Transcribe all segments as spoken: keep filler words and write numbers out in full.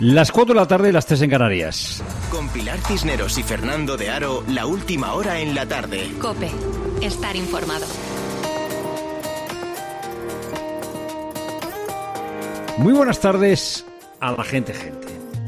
Las cuatro de la tarde y las tres en Canarias. Con Pilar Cisneros y Fernando de Aro, la última hora en la tarde. COPE. Estar informado. Muy buenas tardes a la gente, gente.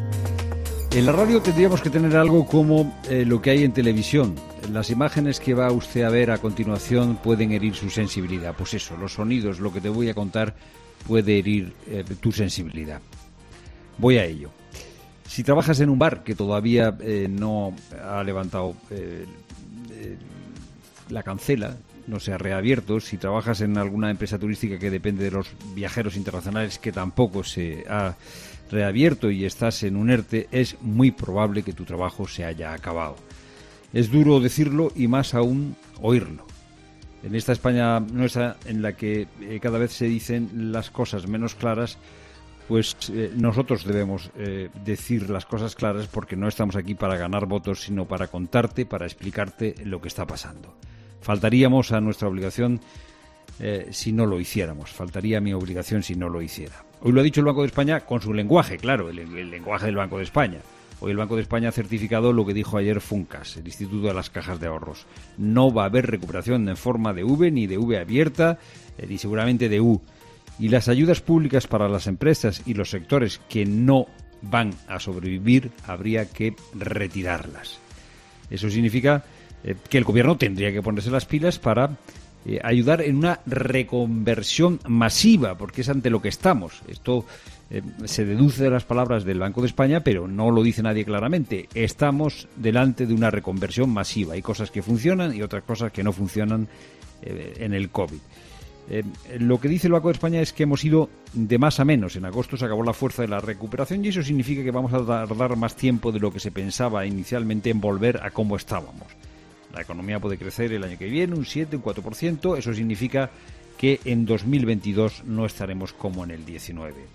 En la radio tendríamos que tener algo como eh, lo que hay en televisión. Las imágenes que va usted a ver a continuación pueden herir su sensibilidad. Pues eso, los sonidos, lo que te voy a contar puede herir eh, tu sensibilidad. Voy a ello. Si trabajas en un bar que todavía eh, no ha levantado eh, eh, la cancela, no se ha reabierto, si trabajas en alguna empresa turística que depende de los viajeros internacionales que tampoco se ha reabierto y estás en un ERTE, es muy probable que tu trabajo se haya acabado. Es duro decirlo y más aún oírlo. En esta España nuestra, en la que eh, cada vez se dicen las cosas menos claras, pues eh, nosotros debemos eh, decir las cosas claras, porque no estamos aquí para ganar votos, sino para contarte, para explicarte lo que está pasando. Faltaríamos a nuestra obligación eh, si no lo hiciéramos. Faltaría a mi obligación si no lo hiciera. Hoy lo ha dicho el Banco de España con su lenguaje, claro, el, el lenguaje del Banco de España. Hoy el Banco de España ha certificado lo que dijo ayer Funcas, el Instituto de las Cajas de Ahorros. No va a haber recuperación en forma de V, ni de V abierta, eh, ni seguramente de U. Y las ayudas públicas para las empresas y los sectores que no van a sobrevivir, habría que retirarlas. Eso significa eh, que el gobierno tendría que ponerse las pilas para eh, ayudar en una reconversión masiva, porque es ante lo que estamos. Esto eh, se deduce de las palabras del Banco de España, pero no lo dice nadie claramente. Estamos delante de una reconversión masiva. Hay cosas que funcionan y otras cosas que no funcionan eh, en el COVID. Eh, lo que dice el Banco de España es que hemos ido de más a menos. En agosto se acabó la fuerza de la recuperación y eso significa que vamos a tardar más tiempo de lo que se pensaba inicialmente en volver a como estábamos. La economía puede crecer el año que viene un siete, un cuatro por ciento. Eso significa que en dos mil veintidós no estaremos como en el diecinueve.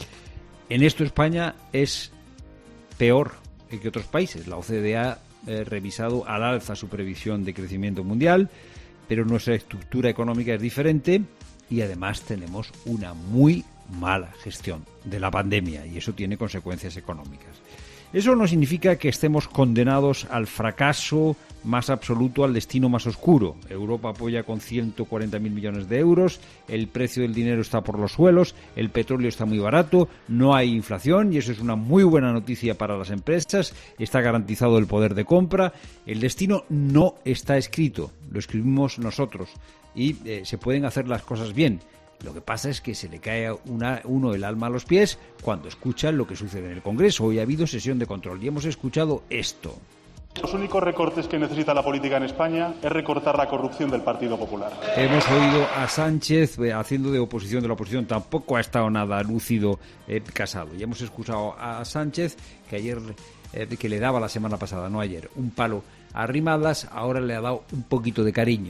En esto España es peor que otros países. La O C D E ha eh, revisado al alza su previsión de crecimiento mundial, pero nuestra estructura económica es diferente y además tenemos una muy mala gestión de la pandemia y eso tiene consecuencias económicas. Eso no significa que estemos condenados al fracaso más absoluto, al destino más oscuro. Europa apoya con ciento cuarenta mil millones de euros, el precio del dinero está por los suelos, el petróleo está muy barato, no hay inflación y eso es una muy buena noticia para las empresas, está garantizado el poder de compra. El destino no está escrito, lo escribimos nosotros y eh, se pueden hacer las cosas bien. Lo que pasa es que se le cae a una, uno el alma a los pies cuando escucha lo que sucede en el Congreso. Hoy ha habido sesión de control y hemos escuchado esto. Los únicos recortes que necesita la política en España es recortar la corrupción del Partido Popular. Hemos oído a Sánchez eh, haciendo de oposición de la oposición. Tampoco ha estado nada lúcido eh, Casado. Y hemos escuchado a Sánchez que ayer, eh, que le daba la semana pasada, no ayer, un palo a Arrimadas, ahora le ha dado un poquito de cariño.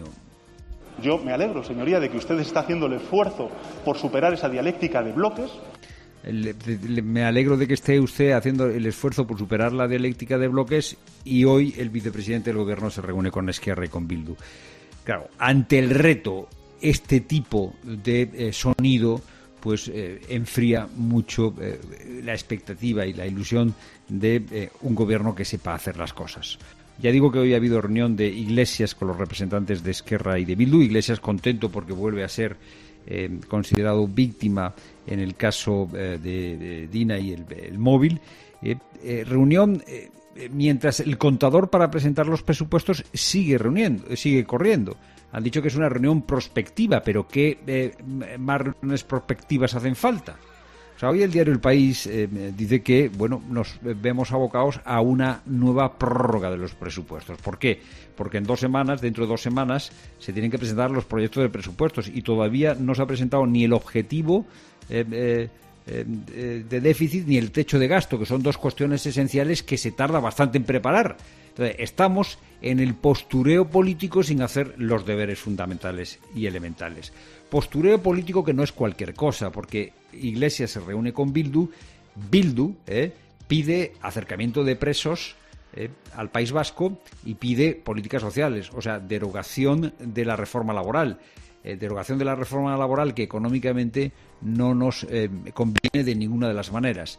Yo me alegro, señoría, de que usted está haciendo el esfuerzo por superar esa dialéctica de bloques. Le, le, me alegro de que esté usted haciendo el esfuerzo por superar la dialéctica de bloques y hoy el vicepresidente del gobierno se reúne con Esquerra y con Bildu. Claro, ante el reto, este tipo de eh, sonido pues eh, enfría mucho eh, la expectativa y la ilusión de eh, un gobierno que sepa hacer las cosas. Ya digo que hoy ha habido reunión de Iglesias con los representantes de Esquerra y de Bildu. Iglesias contento porque vuelve a ser eh, considerado víctima en el caso eh, de, de Dina y el, el móvil. Eh, eh, reunión eh, mientras el contador para presentar los presupuestos sigue reuniendo, sigue corriendo. Han dicho que es una reunión prospectiva, pero ¿qué eh, más reuniones prospectivas hacen falta? O sea, hoy el diario El País eh, dice que, bueno, nos vemos abocados a una nueva prórroga de los presupuestos. ¿Por qué? Porque en dos semanas, dentro de dos semanas, se tienen que presentar los proyectos de presupuestos y todavía no se ha presentado ni el objetivo eh, eh, eh, de déficit ni el techo de gasto, que son dos cuestiones esenciales que se tarda bastante en preparar. Entonces, estamos en el postureo político sin hacer los deberes fundamentales y elementales. Postureo político que no es cualquier cosa, porque Iglesias se reúne con Bildu, Bildu eh, pide acercamiento de presos eh, al País Vasco y pide políticas sociales, o sea, derogación de la reforma laboral. Eh, derogación de la reforma laboral que económicamente no nos eh, conviene de ninguna de las maneras.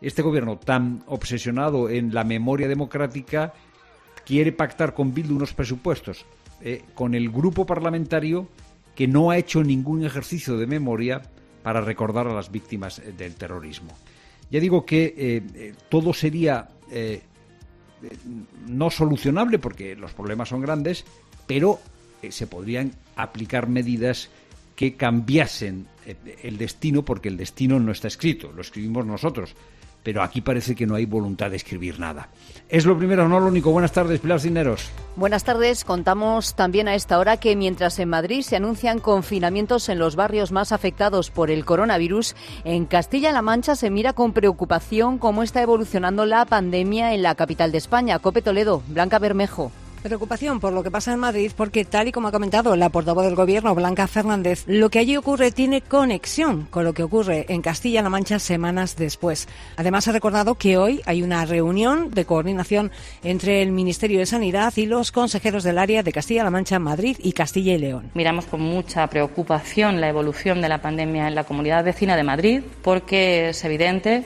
este gobierno tan obsesionado en la memoria democrática quiere pactar con Bildu unos presupuestos eh, con el grupo parlamentario que no ha hecho ningún ejercicio de memoria para recordar a las víctimas eh, del terrorismo. Ya digo que eh, eh, todo sería eh, eh, no solucionable porque los problemas son grandes, pero eh, se podrían aplicar medidas que cambiasen eh, el destino, porque el destino no está escrito, lo escribimos nosotros. Pero aquí parece que no hay voluntad de escribir nada. Es lo primero, no lo único. Buenas tardes, Pilar Cisneros. Buenas tardes. Contamos también a esta hora que mientras en Madrid se anuncian confinamientos en los barrios más afectados por el coronavirus, en Castilla-La Mancha se mira con preocupación cómo está evolucionando la pandemia en la capital de España. Cope Toledo, Blanca Bermejo. Preocupación por lo que pasa en Madrid porque, tal y como ha comentado la portavoz del Gobierno, Blanca Fernández, lo que allí ocurre tiene conexión con lo que ocurre en Castilla-La Mancha semanas después. Además, ha recordado que hoy hay una reunión de coordinación entre el Ministerio de Sanidad y los consejeros del área de Castilla-La Mancha, Madrid y Castilla y León. Miramos con mucha preocupación la evolución de la pandemia en la Comunidad Vecina de Madrid porque es evidente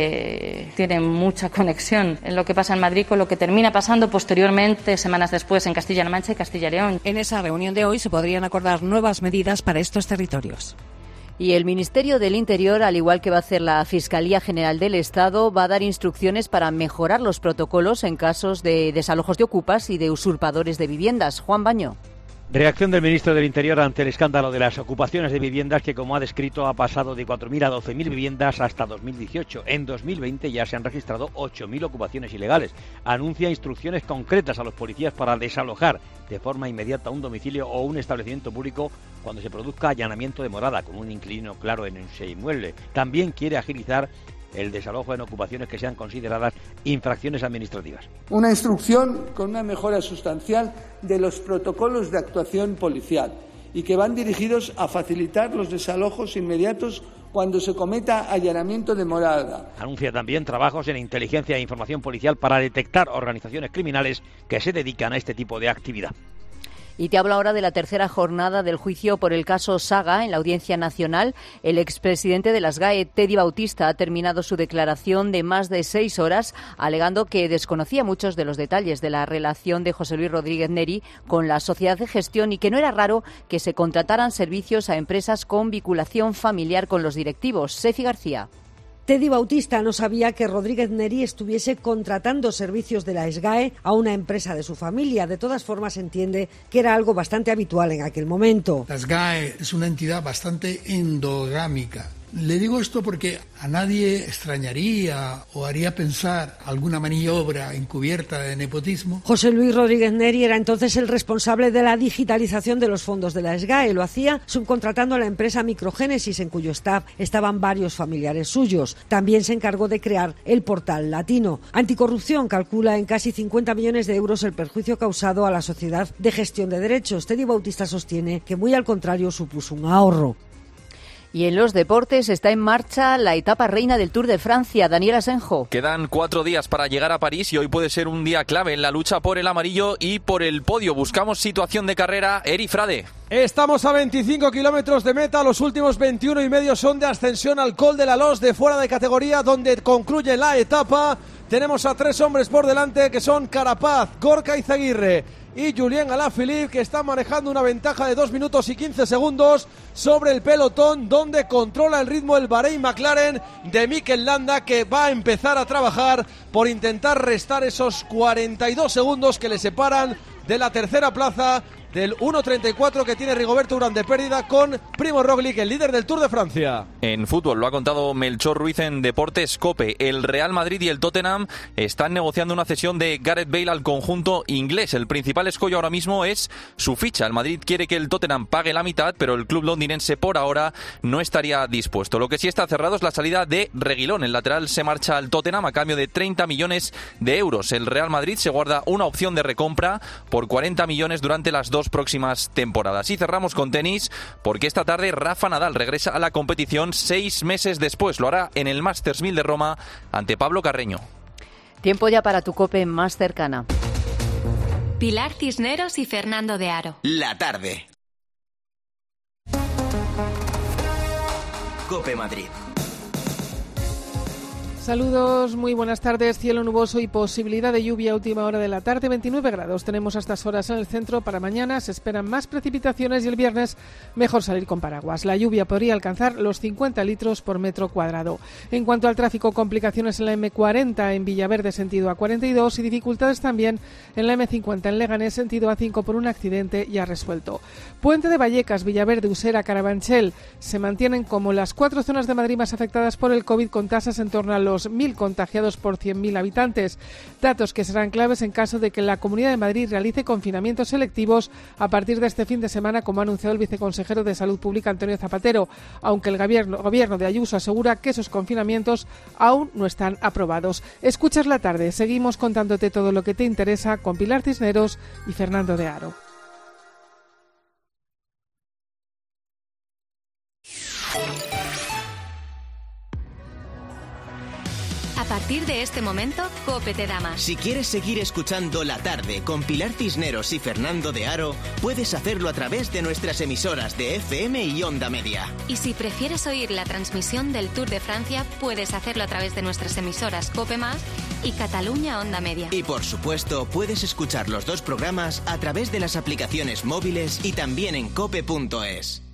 que tiene mucha conexión en lo que pasa en Madrid con lo que termina pasando posteriormente semanas después en Castilla-La Mancha y Castilla y León. En esa reunión de hoy se podrían acordar nuevas medidas para estos territorios. Y el Ministerio del Interior, al igual que va a hacer la Fiscalía General del Estado, va a dar instrucciones para mejorar los protocolos en casos de desalojos de ocupas y de usurpadores de viviendas. Juan Baño. Reacción del ministro del Interior ante el escándalo de las ocupaciones de viviendas que, como ha descrito, ha pasado de cuatro mil a doce mil viviendas hasta dos mil dieciocho. En dos mil veinte ya se han registrado ocho mil ocupaciones ilegales. Anuncia instrucciones concretas a los policías para desalojar de forma inmediata un domicilio o un establecimiento público cuando se produzca allanamiento de morada con un inquilino claro en ese inmueble. También quiere agilizar el desalojo en ocupaciones que sean consideradas infracciones administrativas. Una instrucción con una mejora sustancial de los protocolos de actuación policial y que van dirigidos a facilitar los desalojos inmediatos cuando se cometa allanamiento de morada. Anuncia también trabajos en inteligencia e información policial para detectar organizaciones criminales que se dedican a este tipo de actividad. Y te hablo ahora de la tercera jornada del juicio por el caso Saga en la Audiencia Nacional. El expresidente de las GAE, Teddy Bautista, ha terminado su declaración de más de seis horas alegando que desconocía muchos de los detalles de la relación de José Luis Rodríguez Neri con la sociedad de gestión y que no era raro que se contrataran servicios a empresas con vinculación familiar con los directivos. Sefi García. Teddy Bautista no sabía que Rodríguez Neri estuviese contratando servicios de la SGAE a una empresa de su familia. De todas formas, entiende que era algo bastante habitual en aquel momento. La SGAE es una entidad bastante endogámica. Le digo esto porque a nadie extrañaría o haría pensar alguna maniobra encubierta de nepotismo. José Luis Rodríguez Neri era entonces el responsable de la digitalización de los fondos de la SGAE. Lo hacía subcontratando a la empresa Microgénesis, en cuyo staff estaban varios familiares suyos. También se encargó de crear el portal latino. Anticorrupción calcula en casi cincuenta millones de euros el perjuicio causado a la sociedad de gestión de derechos. Teddy Bautista sostiene que muy al contrario supuso un ahorro. Y en los deportes está en marcha la etapa reina del Tour de Francia. Daniel Asenjo. Quedan cuatro días para llegar a París y hoy puede ser un día clave en la lucha por el amarillo y por el podio. Buscamos situación de carrera. Eri Frade. Estamos a veinticinco kilómetros de meta. Los últimos veintiuno y medio son de ascensión al Col de la Loz de fuera de categoría, donde concluye la etapa. Tenemos a tres hombres por delante que son Carapaz, Gorka Izaguirre y Julien Alaphilippe, que están manejando una ventaja de dos minutos y quince segundos sobre el pelotón, donde controla el ritmo el Bahrein McLaren de Mikel Landa, que va a empezar a trabajar por intentar restar esos cuarenta y dos segundos que le separan de la tercera plaza, del uno treinta y cuatro que tiene Rigoberto Urán de pérdida con Primo Roglic, el líder del Tour de Francia. En fútbol, lo ha contado Melchor Ruiz en Deportes COPE. El Real Madrid y el Tottenham están negociando una cesión de Gareth Bale al conjunto inglés. El principal escollo ahora mismo es su ficha. El Madrid quiere que el Tottenham pague la mitad, pero el club londinense por ahora no estaría dispuesto. Lo que sí está cerrado es la salida de Reguilón. El lateral se marcha al Tottenham a cambio de treinta millones de euros. El Real Madrid se guarda una opción de recompra por cuarenta millones durante las dos próximas temporadas. Y cerramos con tenis, porque esta tarde Rafa Nadal regresa a la competición seis meses después. Lo hará en el Masters mil de Roma ante Pablo Carreño. Tiempo ya para tu COPE más cercana. Pilar Cisneros y Fernando de Aro. La tarde. COPE Madrid. Saludos, muy buenas tardes. Cielo nuboso y posibilidad de lluvia a última hora de la tarde. veintinueve grados tenemos a estas horas en el centro. Para mañana se esperan más precipitaciones y el viernes mejor salir con paraguas. La lluvia podría alcanzar los cincuenta litros por metro cuadrado. En cuanto al tráfico, complicaciones en la eme cuarenta en Villaverde sentido a cuarenta y dos y dificultades también en la eme cincuenta en Leganés sentido a cinco por un accidente ya resuelto. Puente de Vallecas, Villaverde, Usera, Carabanchel se mantienen como las cuatro zonas de Madrid más afectadas por el COVID, con tasas en torno a los los mil contagiados por cien mil habitantes. Datos que serán claves en caso de que la Comunidad de Madrid realice confinamientos selectivos a partir de este fin de semana, como ha anunciado el viceconsejero de Salud Pública, Antonio Zapatero, aunque el gobierno, gobierno de Ayuso asegura que esos confinamientos aún no están aprobados. Escuchas la tarde. Seguimos contándote todo lo que te interesa con Pilar Cisneros y Fernando de Aro. A partir de este momento, COPE te da más. Si quieres seguir escuchando La Tarde con Pilar Cisneros y Fernando de Aro, puedes hacerlo a través de nuestras emisoras de F M y Onda Media. Y si prefieres oír la transmisión del Tour de Francia, puedes hacerlo a través de nuestras emisoras COPE Más y Cataluña Onda Media. Y por supuesto, puedes escuchar los dos programas a través de las aplicaciones móviles y también en cope punto es.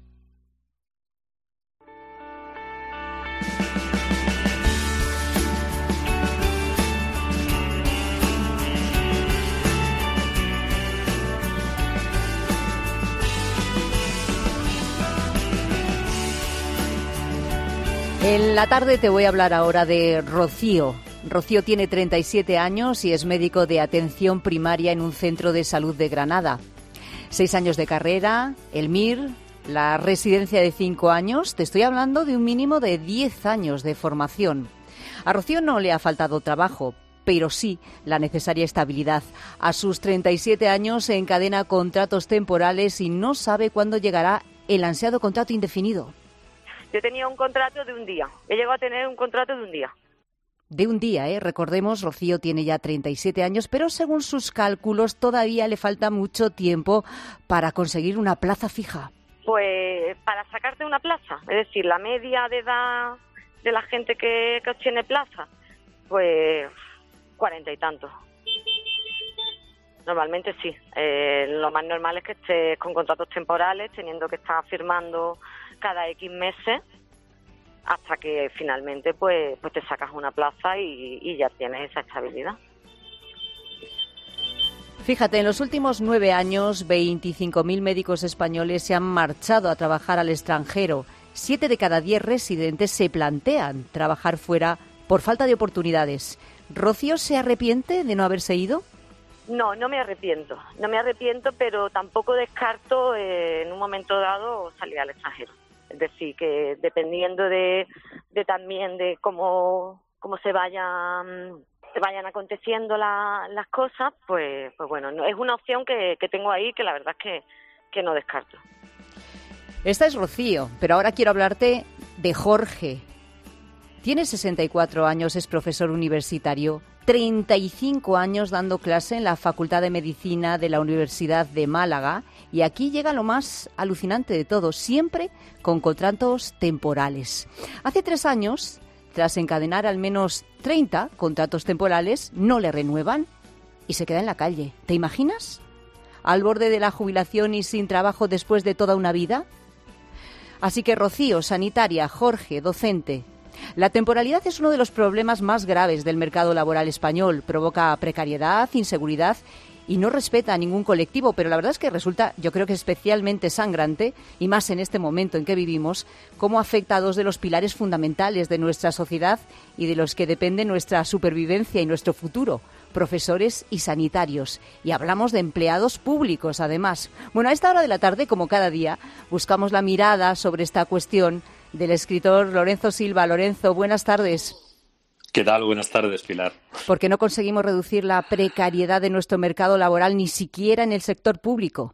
En la tarde te voy a hablar ahora de Rocío. Rocío tiene treinta y siete años y es médico de atención primaria en un centro de salud de Granada. Seis años de carrera, el M I R, la residencia de cinco años. Te estoy hablando de un mínimo de diez años de formación. A Rocío no le ha faltado trabajo, pero sí la necesaria estabilidad. A sus treinta y siete años se encadena contratos temporales y no sabe cuándo llegará el ansiado contrato indefinido. Yo tenía un contrato de un día. He llegado a tener un contrato de un día. De un día, ¿eh? Recordemos, Rocío tiene ya treinta y siete años, pero según sus cálculos todavía le falta mucho tiempo para conseguir una plaza fija. Pues para sacarte una plaza, es decir, la media de edad de la gente que, que obtiene plaza, pues cuarenta y tantos. Normalmente sí. Eh, lo más normal es que estés con contratos temporales, teniendo que estar firmando cada X meses hasta que finalmente pues, pues te sacas una plaza y, y ya tienes esa estabilidad. Fíjate, en los últimos nueve años, veinticinco mil médicos españoles se han marchado a trabajar al extranjero. Siete de cada diez residentes se plantean trabajar fuera por falta de oportunidades. ¿Rocío se arrepiente de no haberse ido? No, no me arrepiento. No me arrepiento, pero tampoco descarto eh, en un momento dado salir al extranjero. Es decir, que dependiendo de, de también de cómo, cómo se vayan, se vayan aconteciendo la, las cosas, pues, pues bueno, no, es una opción que, que tengo ahí que la verdad es que, que no descarto. Esta es Rocío, pero ahora quiero hablarte de Jorge. Tiene sesenta y cuatro años, es profesor universitario, treinta y cinco años dando clase en la Facultad de Medicina de la Universidad de Málaga, y aquí llega lo más alucinante de todo, siempre con contratos temporales. Hace tres años, tras encadenar al menos treinta contratos temporales, no le renuevan y se queda en la calle. ¿Te imaginas? ¿Al borde de la jubilación y sin trabajo después de toda una vida? Así que Rocío, sanitaria, Jorge, docente. La temporalidad es uno de los problemas más graves del mercado laboral español. Provoca precariedad, inseguridad y no respeta a ningún colectivo, pero la verdad es que resulta, yo creo que especialmente sangrante, y más en este momento en que vivimos, cómo afecta a dos de los pilares fundamentales de nuestra sociedad y de los que depende nuestra supervivencia y nuestro futuro, profesores y sanitarios. Y hablamos de empleados públicos, además. Bueno, a esta hora de la tarde, como cada día, buscamos la mirada sobre esta cuestión del escritor Lorenzo Silva. Lorenzo, buenas tardes. ¿Qué tal? Buenas tardes, Pilar. ¿Por qué no conseguimos reducir la precariedad de nuestro mercado laboral, ni siquiera en el sector público?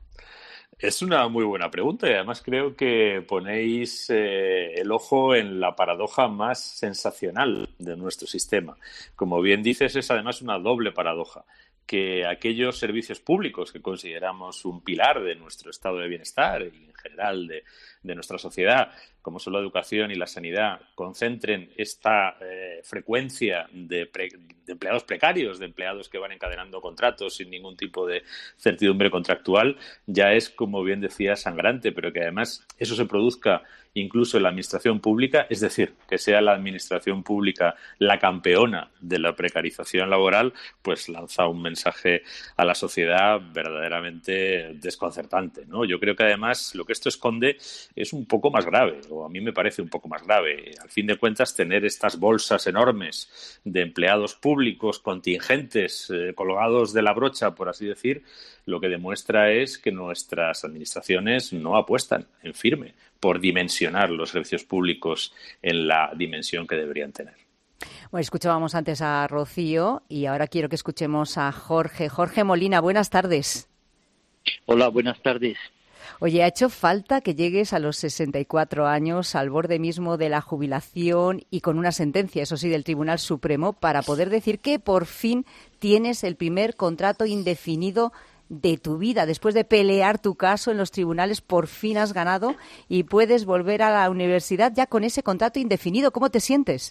Es una muy buena pregunta y además creo que ponéis eh, el ojo en la paradoja más sensacional de nuestro sistema. Como bien dices, es además una doble paradoja. que aquellos servicios públicos que consideramos un pilar de nuestro estado de bienestar y en general de, de nuestra sociedad, como son la educación y la sanidad, concentren esta eh, frecuencia de, pre, de empleados precarios, de empleados que van encadenando contratos sin ningún tipo de certidumbre contractual, ya es, como bien decía, sangrante, pero que además eso se produzca incluso en la administración pública, es decir, que sea la administración pública la campeona de la precarización laboral, pues lanza un mensaje a la sociedad verdaderamente desconcertante, ¿no? Yo creo que además lo que esto esconde es un poco más grave, o a mí me parece un poco más grave. Al fin de cuentas, tener estas bolsas enormes de empleados públicos contingentes eh, colgados de la brocha, por así decir, lo que demuestra es que nuestras administraciones no apuestan en firme por dimensionar los servicios públicos en la dimensión que deberían tener. Bueno, escuchábamos antes a Rocío y ahora quiero que escuchemos a Jorge. Jorge Molina, buenas tardes. Hola, buenas tardes. Oye, ¿ha hecho falta que llegues a los sesenta y cuatro años, al borde mismo de la jubilación y con una sentencia, eso sí, del Tribunal Supremo, para poder decir que por fin tienes el primer contrato indefinido de tu vida? Después de pelear tu caso en los tribunales, por fin has ganado y puedes volver a la universidad ya con ese contrato indefinido. ¿Cómo te sientes?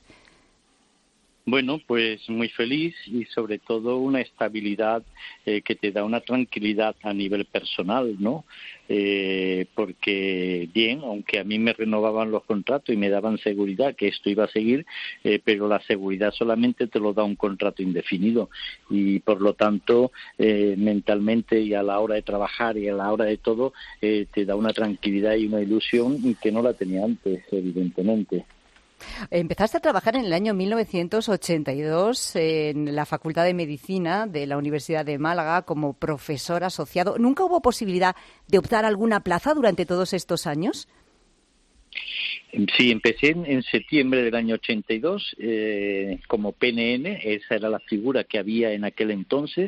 Bueno, pues muy feliz y sobre todo una estabilidad eh, que te da una tranquilidad a nivel personal, ¿no? Eh, porque bien, aunque a mí me renovaban los contratos y me daban seguridad que esto iba a seguir, eh, pero la seguridad solamente te lo da un contrato indefinido y por lo tanto eh, mentalmente y a la hora de trabajar y a la hora de todo eh, te da una tranquilidad y una ilusión que no la tenía antes, evidentemente. Empezaste a trabajar en el año mil novecientos ochenta y dos en la Facultad de Medicina de la Universidad de Málaga como profesor asociado. ¿Nunca hubo posibilidad de optar a alguna plaza durante todos estos años? Sí, empecé en, en septiembre del año ochenta y dos eh, como P N N, esa era la figura que había en aquel entonces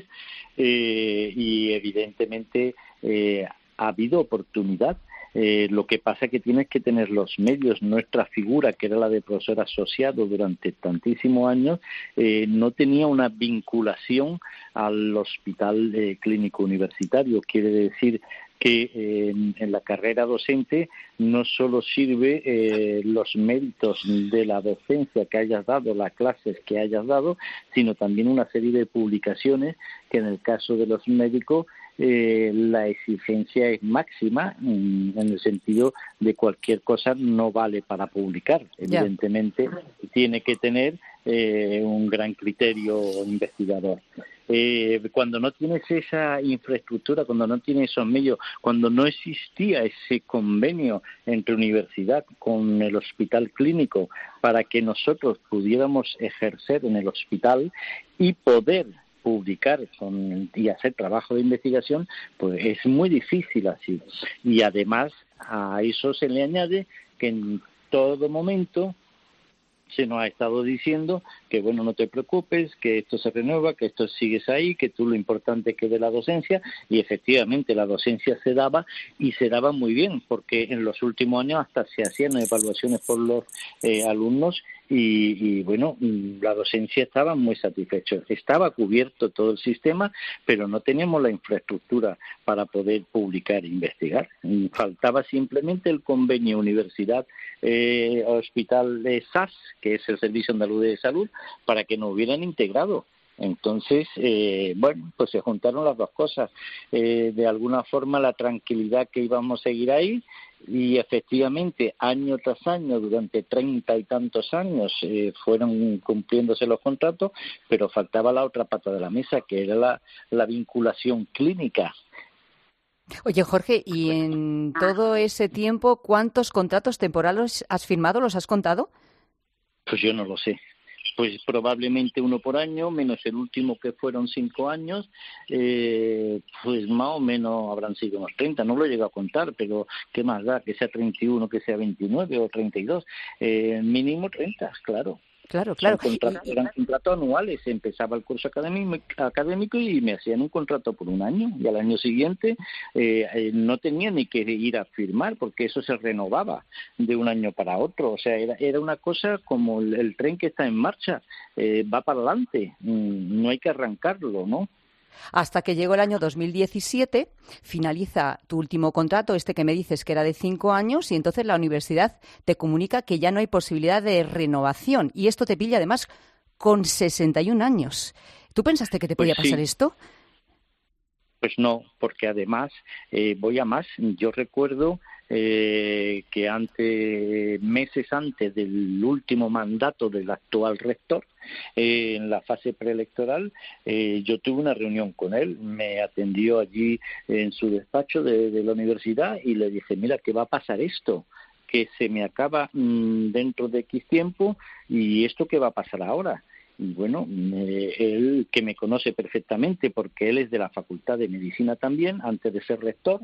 eh, y evidentemente eh, ha habido oportunidad. Eh, lo que pasa es que tienes que tener los medios. Nuestra figura, que era la de profesor asociado durante tantísimos años, eh, no tenía una vinculación al hospital eh, clínico universitario. Quiere decir que eh, en, en la carrera docente no solo sirve eh, los méritos de la docencia que hayas dado, las clases que hayas dado, sino también una serie de publicaciones que en el caso de los médicos Eh, la exigencia es máxima en, en el sentido de cualquier cosa no vale para publicar. Evidentemente yeah. tiene que tener eh, un gran criterio investigador. Eh, cuando no tienes esa infraestructura, cuando no tienes esos medios, cuando no existía ese convenio entre universidad con el hospital clínico para que nosotros pudiéramos ejercer en el hospital y poder publicar con, y hacer trabajo de investigación, pues es muy difícil así. Y además a eso se le añade que en todo momento se nos ha estado diciendo que, bueno, no te preocupes, que esto se renueva, que esto sigues ahí, que tú lo importante es que de la docencia, y efectivamente la docencia se daba y se daba muy bien, porque en los últimos años hasta se hacían evaluaciones por los eh, alumnos y, y, bueno, la docencia estaba muy satisfecha. Estaba cubierto todo el sistema, pero no teníamos la infraestructura para poder publicar e investigar. Faltaba simplemente el convenio Universidad eh, Hospital de S A S, que es el Servicio Andaluz de Salud, para que nos hubieran integrado. Entonces, eh, bueno, pues se juntaron las dos cosas. Eh, de alguna forma, la tranquilidad que íbamos a seguir ahí, y efectivamente, año tras año, durante treinta y tantos años, eh, fueron cumpliéndose los contratos, pero faltaba la otra pata de la mesa, que era la, la vinculación clínica. Oye, Jorge, y en todo ese tiempo, ¿cuántos contratos temporales has firmado? ¿Los has contado? Pues yo no lo sé. Pues probablemente uno por año, menos el último que fueron cinco años, eh, pues más o menos habrán sido unos treinta, no lo he llegado a contar, pero ¿qué más da? Que sea treinta y uno, que sea veintinueve o treinta y dos, eh, mínimo treinta, claro. Claro, claro. Contratos, eran contratos anuales, empezaba el curso académico, académico y me hacían un contrato por un año, y al año siguiente eh, eh, no tenía ni que ir a firmar, porque eso se renovaba de un año para otro. O sea, era, era una cosa como el, el tren que está en marcha, eh, va para adelante, no hay que arrancarlo, ¿no? hasta que llegó el año dos mil diecisiete, finaliza tu último contrato, este que me dices que era de cinco años, y entonces la universidad te comunica que ya no hay posibilidad de renovación. Y esto te pilla además con sesenta y un años. ¿Tú pensaste que te podía Pues sí. pasar esto? Pues no, porque además eh, voy a más. Yo recuerdo eh, que antes, meses antes del último mandato del actual rector, eh, en la fase preelectoral, eh, yo tuve una reunión con él, me atendió allí en su despacho de, de la universidad y le dije, mira, ¿qué va a pasar esto? Que se me acaba mmm, dentro de X tiempo, y ¿esto qué va a pasar ahora? Y bueno, eh, él, que me conoce perfectamente porque él es de la Facultad de Medicina también, antes de ser rector,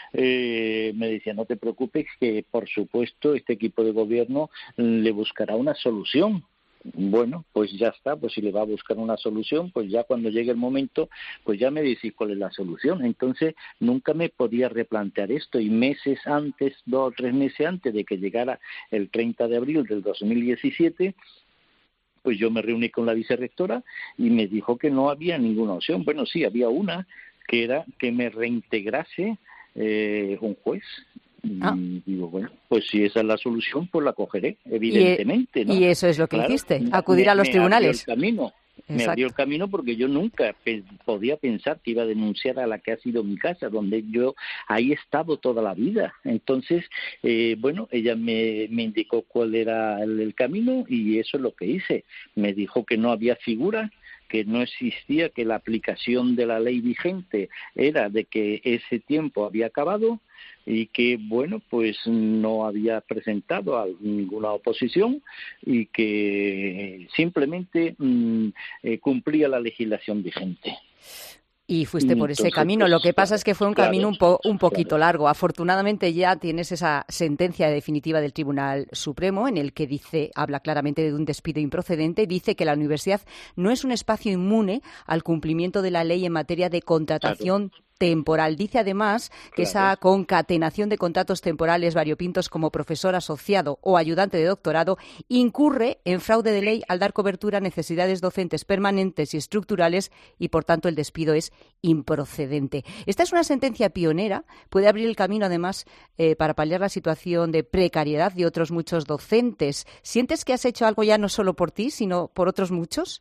eh, me decía, no te preocupes, que por supuesto este equipo de gobierno le buscará una solución. Bueno, pues ya está, pues si le va a buscar una solución, pues ya cuando llegue el momento, pues ya me decís cuál es la solución. Entonces, nunca me podía replantear esto, y meses antes, dos o tres meses antes de que llegara el treinta de abril del dos mil diecisiete, pues yo me reuní con la vicerrectora y me dijo que no había ninguna opción. Bueno, sí, había una, que era que me reintegrase eh, un juez. Ah. Y digo, bueno, pues si esa es la solución, pues la cogeré, evidentemente, y, ¿no? y eso es lo que Claro, hiciste, me- acudir a los me tribunales. abrió el camino. Me Exacto. abrió el camino porque yo nunca pe- podía pensar que iba a denunciar a la que ha sido mi casa, donde yo ahí he estado toda la vida. Entonces, eh, bueno, ella me, me indicó cuál era el, el camino, y eso es lo que hice. Me dijo que no había figura, que no existía, que la aplicación de la ley vigente era de que ese tiempo había acabado, y que, bueno, pues no había presentado a ninguna oposición, y que simplemente mmm, eh, cumplía la legislación vigente. Y fuiste por ese Entonces, camino. pues, Lo que pasa claro, es que fue un claro, camino un, po- un poquito claro. largo. Afortunadamente ya tienes esa sentencia definitiva del Tribunal Supremo en el que dice, habla claramente de un despido improcedente, dice que la universidad no es un espacio inmune al cumplimiento de la ley en materia de contratación temporal. Dice además que Claro. esa concatenación de contratos temporales variopintos como profesor asociado o ayudante de doctorado incurre en fraude de ley al dar cobertura a necesidades docentes permanentes y estructurales, y por tanto el despido es improcedente. Esta es una sentencia pionera, puede abrir el camino además eh, para paliar la situación de precariedad de otros muchos docentes. ¿Sientes que has hecho algo ya no solo por ti, sino por otros muchos?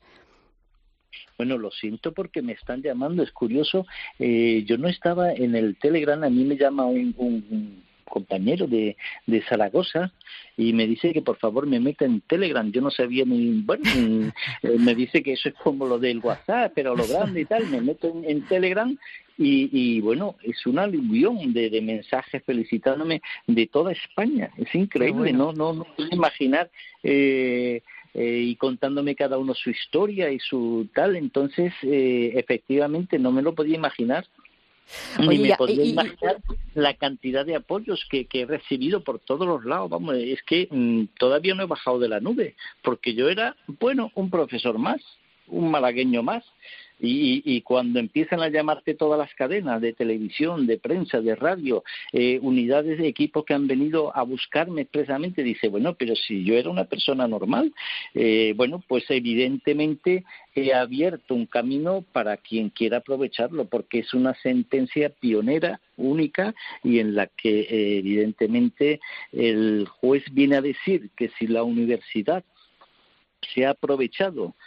Bueno, lo siento porque me están llamando, es curioso, eh, yo no estaba en el Telegram, a mí me llama un, un, un compañero de, de Zaragoza y me dice que por favor me meta en Telegram. Yo no sabía ni, bueno, ni, eh, me dice que eso es como lo del WhatsApp, pero lo grande y tal. Me meto en, en Telegram y, y bueno, es un aluvión de, de mensajes felicitándome de toda España. Es increíble, bueno. no, no, no puedo imaginar. Eh, Eh, y contándome cada uno su historia y su tal, entonces eh, efectivamente no me lo podía imaginar. Oye, Ni me ya, podía y- y- imaginar la cantidad de apoyos que, que he recibido por todos los lados. Vamos, es que mmm, todavía no he bajado de la nube, porque yo era, bueno, un profesor más, un malagueño más. Y, y cuando empiezan a llamarte todas las cadenas de televisión, de prensa, de radio, eh, unidades de equipos que han venido a buscarme expresamente, dice, bueno, pero si yo era una persona normal, eh, bueno, pues evidentemente he abierto un camino para quien quiera aprovecharlo, porque es una sentencia pionera, única, y en la que eh, evidentemente el juez viene a decir que si la universidad se ha aprovechado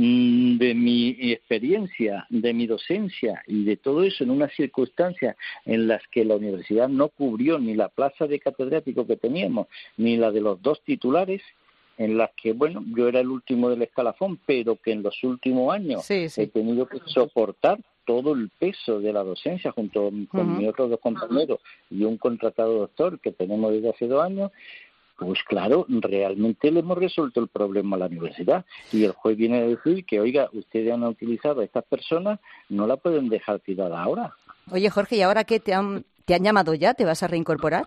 de mi experiencia, de mi docencia y de todo eso en unas circunstancias en las que la universidad no cubrió ni la plaza de catedrático que teníamos, ni la de los dos titulares, en las que, bueno, yo era el último del escalafón, pero que en los últimos años Sí, sí. he tenido que soportar todo el peso de la docencia junto con Ujú. mis otros dos compañeros y un contratado doctor que tenemos desde hace dos años. Pues claro, realmente le hemos resuelto el problema a la universidad, y el juez viene a decir que, oiga, ustedes han utilizado a estas personas, no la pueden dejar tirada ahora. Oye, Jorge, ¿y ahora qué? ¿Te han, te han llamado ya? ¿Te vas a reincorporar?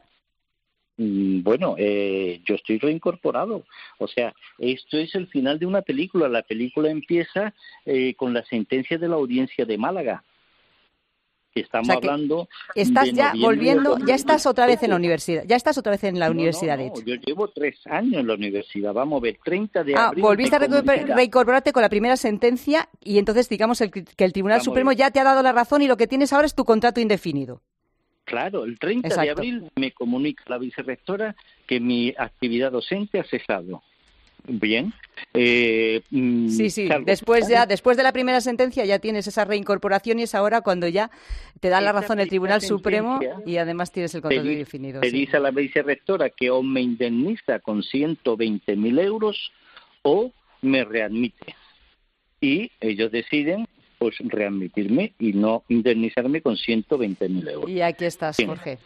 Mm, Bueno, eh, yo estoy reincorporado. O sea, esto es el final de una película. La película empieza eh, con la sentencia de la audiencia de Málaga. Estamos O sea que hablando estás de ya noviembre volviendo, de ya estás otra vez en la dos mil diecisiete. universidad, ya estás otra vez en la No, universidad, no, de no, hecho. yo llevo tres años en la universidad. Vamos a ver, treinta de Ah, abril. volviste a me recuper- comunica. reincorporarte con la primera sentencia y entonces digamos el, que el Tribunal Vamos a Supremo ver. ya te ha dado la razón y lo que tienes ahora es tu contrato indefinido. Claro, el treinta de Exacto. abril me comunica la vicerrectora que mi actividad docente ha cesado. Bien. Eh, mm, Sí, sí, salgo. después ya, después de la primera sentencia ya tienes esa reincorporación y es ahora cuando ya te da la Esta- razón el esta Tribunal Supremo sentencia y además tienes el contrato Pedí- indefinido. Le sí. dice a la vicerrectora que o me indemniza con ciento veinte mil euros o me readmite. Y ellos deciden pues readmitirme y no indemnizarme con ciento veinte mil euros. Y aquí estás, Sí. Jorge.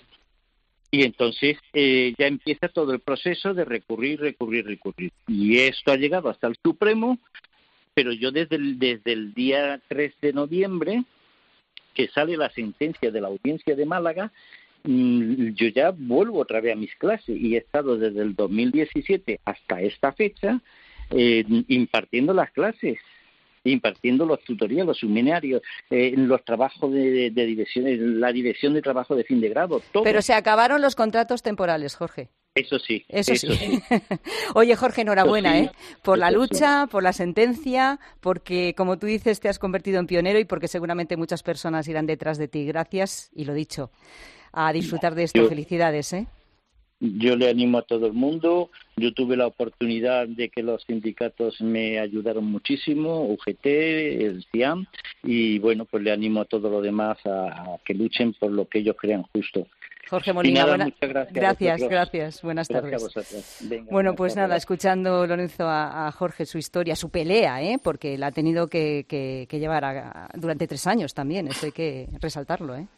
Y entonces eh, ya empieza todo el proceso de recurrir, recurrir, recurrir. Y esto ha llegado hasta el Supremo, pero yo desde el, desde el día tres de noviembre, que sale la sentencia de la audiencia de Málaga, mm, yo ya vuelvo otra vez a mis clases y he estado desde el dos mil diecisiete hasta esta fecha eh, impartiendo las clases, impartiendo los tutorías, los seminarios, eh, los trabajos de, de, de dirección, la dirección de trabajo de fin de grado, todo. Pero se acabaron los contratos temporales, Jorge. Eso sí. Eso, sí. sí. Oye, Jorge, enhorabuena, Eso sí. ¿eh? Por la Eso lucha, por la sentencia, porque, como tú dices, te has convertido en pionero y porque seguramente muchas personas irán detrás de ti. Gracias, y lo dicho, a disfrutar de esto. Yo- Felicidades, ¿eh? Yo le animo a todo el mundo. Yo tuve la oportunidad de que los sindicatos me ayudaron muchísimo, U G T, el C I A M, y bueno, pues le animo a todos los demás a, a que luchen por lo que ellos crean justo. Jorge Y Molina, nada, buena- muchas gracias. a gracias, vosotros. gracias. Buenas Gracias tardes. a vosotros. Venga, Bueno, buenas pues tardes. nada, escuchando, Lorenzo, a, a Jorge su historia, su pelea, ¿eh? Porque la ha tenido que, que, que llevar a- a- durante tres años también, eso hay que resaltarlo, ¿eh?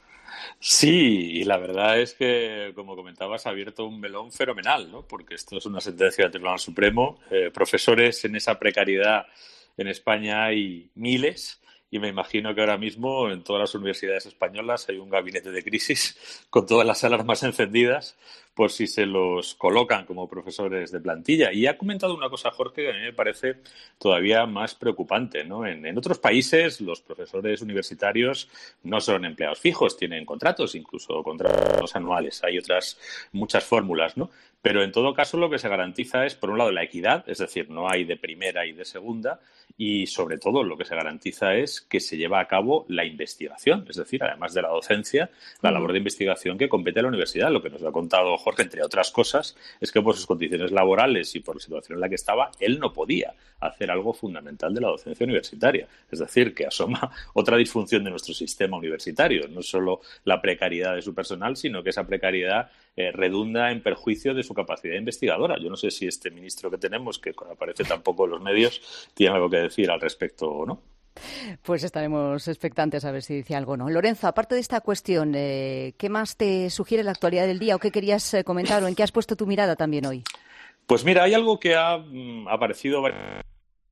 Sí, y la verdad es que, como comentabas, ha abierto un melón fenomenal, ¿no? Porque esto es una sentencia del Tribunal Supremo. Eh, profesores en esa precariedad en España hay miles. Y me imagino que ahora mismo en todas las universidades españolas hay un gabinete de crisis con todas las alarmas encendidas por si se los colocan como profesores de plantilla. Y ha comentado una cosa, Jorge, que a mí me parece todavía más preocupante, ¿no? En, en otros países los profesores universitarios no son empleados fijos, tienen contratos, incluso contratos anuales. Hay otras muchas fórmulas, ¿no? Pero en todo caso lo que se garantiza es, por un lado, la equidad, es decir, no hay de primera y de segunda, y sobre todo lo que se garantiza es que se lleva a cabo la investigación, es decir, además de la docencia, la labor de investigación que compete a la universidad. Lo que nos ha contado Jorge, entre otras cosas, es que por sus condiciones laborales y por la situación en la que estaba, él no podía hacer algo fundamental de la docencia universitaria. Es decir, que asoma otra disfunción de nuestro sistema universitario, no solo la precariedad de su personal, sino que esa precariedad eh, redunda en perjuicio de su capacidad investigadora. Yo no sé si este ministro que tenemos, que aparece tampoco en los medios, tiene algo que decir al respecto o no. Pues estaremos expectantes a ver si dice algo o no. Lorenzo, aparte de esta cuestión, eh, ¿qué más te sugiere la actualidad del día o qué querías eh, comentar o en qué has puesto tu mirada también hoy? Pues mira, hay algo que ha mm, aparecido varias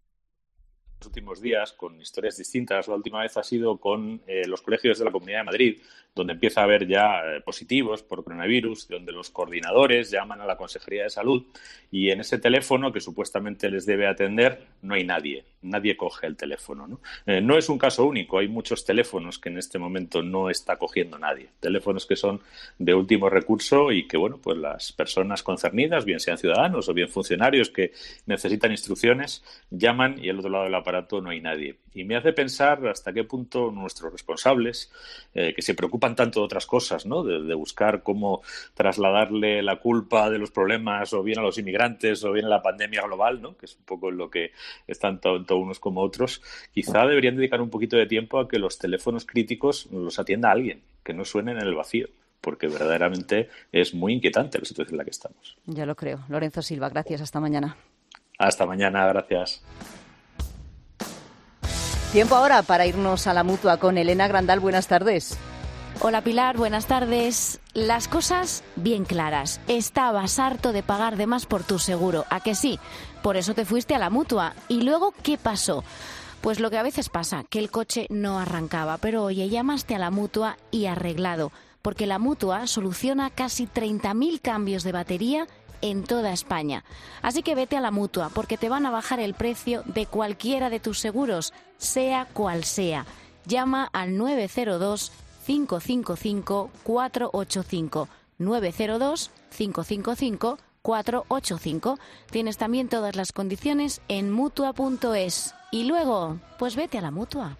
los últimos días con historias distintas. La última vez ha sido con eh, los colegios de la Comunidad de Madrid, donde empieza a haber ya eh, positivos por coronavirus, donde los coordinadores llaman a la Consejería de Salud y en ese teléfono que supuestamente les debe atender no hay nadie, nadie coge el teléfono, ¿no? Eh, no es un caso único, hay muchos teléfonos que en este momento no está cogiendo nadie, teléfonos que son de último recurso y que, bueno, pues las personas concernidas, bien sean ciudadanos o bien funcionarios que necesitan instrucciones, llaman y al otro lado del aparato no hay nadie. Y me hace pensar hasta qué punto nuestros responsables, eh, que se preocupan tanto de otras cosas, ¿no? De, de buscar cómo trasladarle la culpa de los problemas o bien a los inmigrantes o bien a la pandemia global, ¿no? Que es un poco en lo que están tanto unos como otros, quizá deberían dedicar un poquito de tiempo a que los teléfonos críticos los atienda alguien, que no suenen en el vacío, porque verdaderamente es muy inquietante la situación en la que estamos. Ya lo creo. Lorenzo Silva, gracias. Hasta mañana. Hasta mañana, gracias. Tiempo ahora para irnos a la Mutua con Elena Grandal. Buenas tardes. Hola Pilar, buenas tardes. Las cosas bien claras. Estabas harto de pagar de más por tu seguro, ¿a que sí? Por eso te fuiste a la Mutua. ¿Y luego qué pasó? Pues lo que a veces pasa, que el coche no arrancaba, pero oye, llamaste a la Mutua y arreglado, porque la Mutua soluciona casi treinta mil cambios de batería en toda España. Así que vete a la Mutua, porque te van a bajar el precio de cualquiera de tus seguros, sea cual sea. llama al nueve cero dos, cinco cinco cinco, cuatro ocho cinco. nueve cero dos, cinco cinco cinco, cuatro ocho cinco. Tienes también todas las condiciones en mutua punto es. Y luego, pues vete a la Mutua.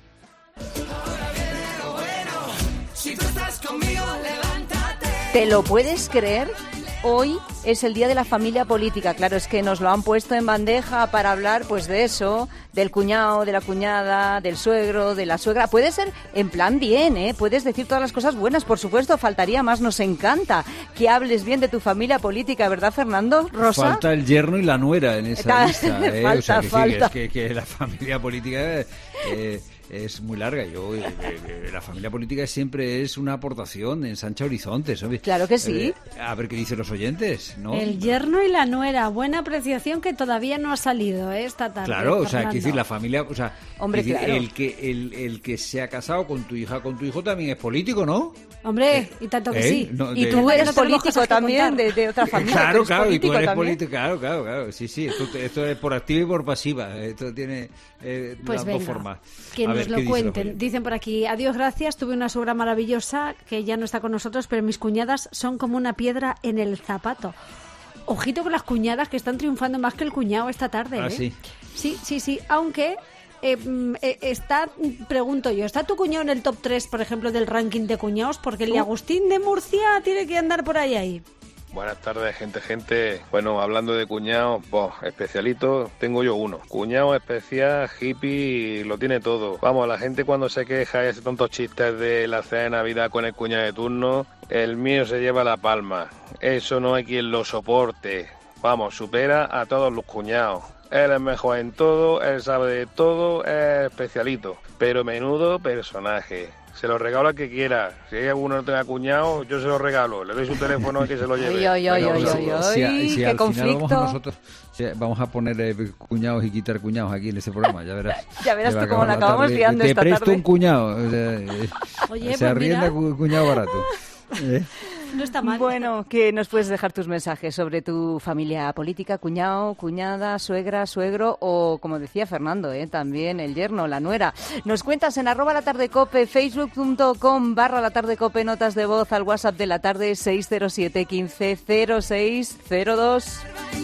¿Te lo puedes creer? Hoy es el Día de la Familia Política. Claro, es que nos lo han puesto en bandeja para hablar pues de eso, del cuñado, de la cuñada, del suegro, de la suegra. Puede ser en plan bien, ¿eh? Puedes decir todas las cosas buenas, por supuesto, faltaría más. Nos encanta que hables bien de tu familia política, ¿verdad, Fernando? ¿Rosa? Falta el yerno y la nuera en esa lista, ¿eh? Falta, o sea, que, falta. Sí, que, es que, que la familia política... Eh, es muy larga. Yo eh, eh, la familia política siempre es una aportación, ensancha horizontes, ¿sabes? Claro que sí. Eh, a ver qué dicen los oyentes, ¿no? El yerno y la nuera, buena apreciación que todavía no ha salido, ¿eh? Esta tarde. Claro, o sea, Fernando. quiero decir, la familia, o sea, Hombre, decir, claro. el que el, el que se ha casado con tu hija, con tu hijo también es político, ¿no? Hombre, y tanto que ¿Eh? sí. No, Y de- tú eres No tenemos político cosas que también contar. de, de otra familia. Claro, tú eres claro, y tú político eres también. político, claro, claro, claro, sí, sí, esto, esto es por activa y por pasiva, esto tiene eh, Pues las venga, dos formas. que A nos ver, ¿qué lo dicen los cuenten. oyentes? Dicen por aquí, adiós, gracias, tuve una suegra maravillosa que ya no está con nosotros, pero mis cuñadas son como una piedra en el zapato. Ojito con las cuñadas que están triunfando más que el cuñado esta tarde. Ah, ¿eh? sí. Sí, sí, sí, aunque... Eh, mm, eh, está, pregunto yo, ¿está tu cuñado en el top tres, por ejemplo, del ranking de cuñados? Porque el de Uh. Agustín de Murcia tiene que andar por ahí ahí. Buenas tardes, gente, gente. Bueno, hablando de cuñados, pues, especialitos, tengo yo uno. Cuñado especial, hippie, lo tiene todo. Vamos, la gente cuando se queja y hace tontos chistes de la cena de Navidad con el cuñado de turno, el mío se lleva la palma. Eso no hay quien lo soporte. Vamos, supera a todos los cuñados. Él es mejor en todo, él sabe de todo, es especialito. Pero menudo personaje. Se lo regalo al que quiera. Si hay alguno que no tenga cuñado, yo se lo regalo. Le doy su teléfono y que se lo lleve. Ay, ay, ay, Bueno, ay, si- ay, si, ay, si qué al conflicto. final vamos nosotros, si vamos a poner eh, cuñados y quitar cuñados aquí en este programa, ya verás. Ya verás Se va tú a cómo acabar la la acabamos tarde. liando Te esta presto tarde. un cuñado. O sea, eh, Oye, se pues arrienda mira. cu- cuñado barato. ¿Eh? No está mal. Bueno, que nos puedes dejar tus mensajes sobre tu familia política, cuñado, cuñada, suegra, suegro o, como decía Fernando, ¿eh? también el yerno, la nuera. Nos cuentas en arroba la tarde cope, facebook punto com barra la tarde cope, notas de voz al WhatsApp de la tarde seis cero siete, quince, cero seis cero dos.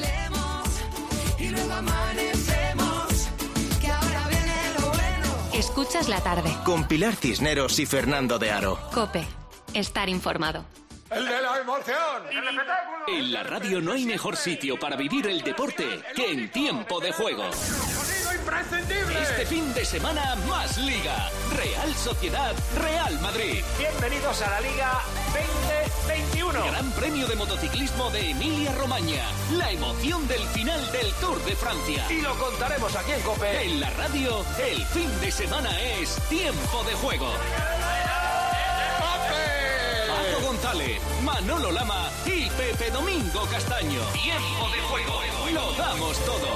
Escuchas la tarde. Con Pilar Cisneros y Fernando de Aro. Cope. Estar informado. ¡El de la emoción! ¡El espectáculo! En la radio no hay mejor sitio para vivir el deporte que en Tiempo de Juego. ¡Sonido imprescindible! Este fin de semana, más Liga. Real Sociedad, Real Madrid. Bienvenidos a la Liga veinte veintiuno. Gran Premio de Motociclismo de Emilia-Romagna. La emoción del final del Tour de Francia. Y lo contaremos aquí en COPE. En la radio, el fin de semana es Tiempo de Juego. Paco González, Manolo Lama y Pepe Domingo Castaño. Tiempo de Juego. Lo damos todo.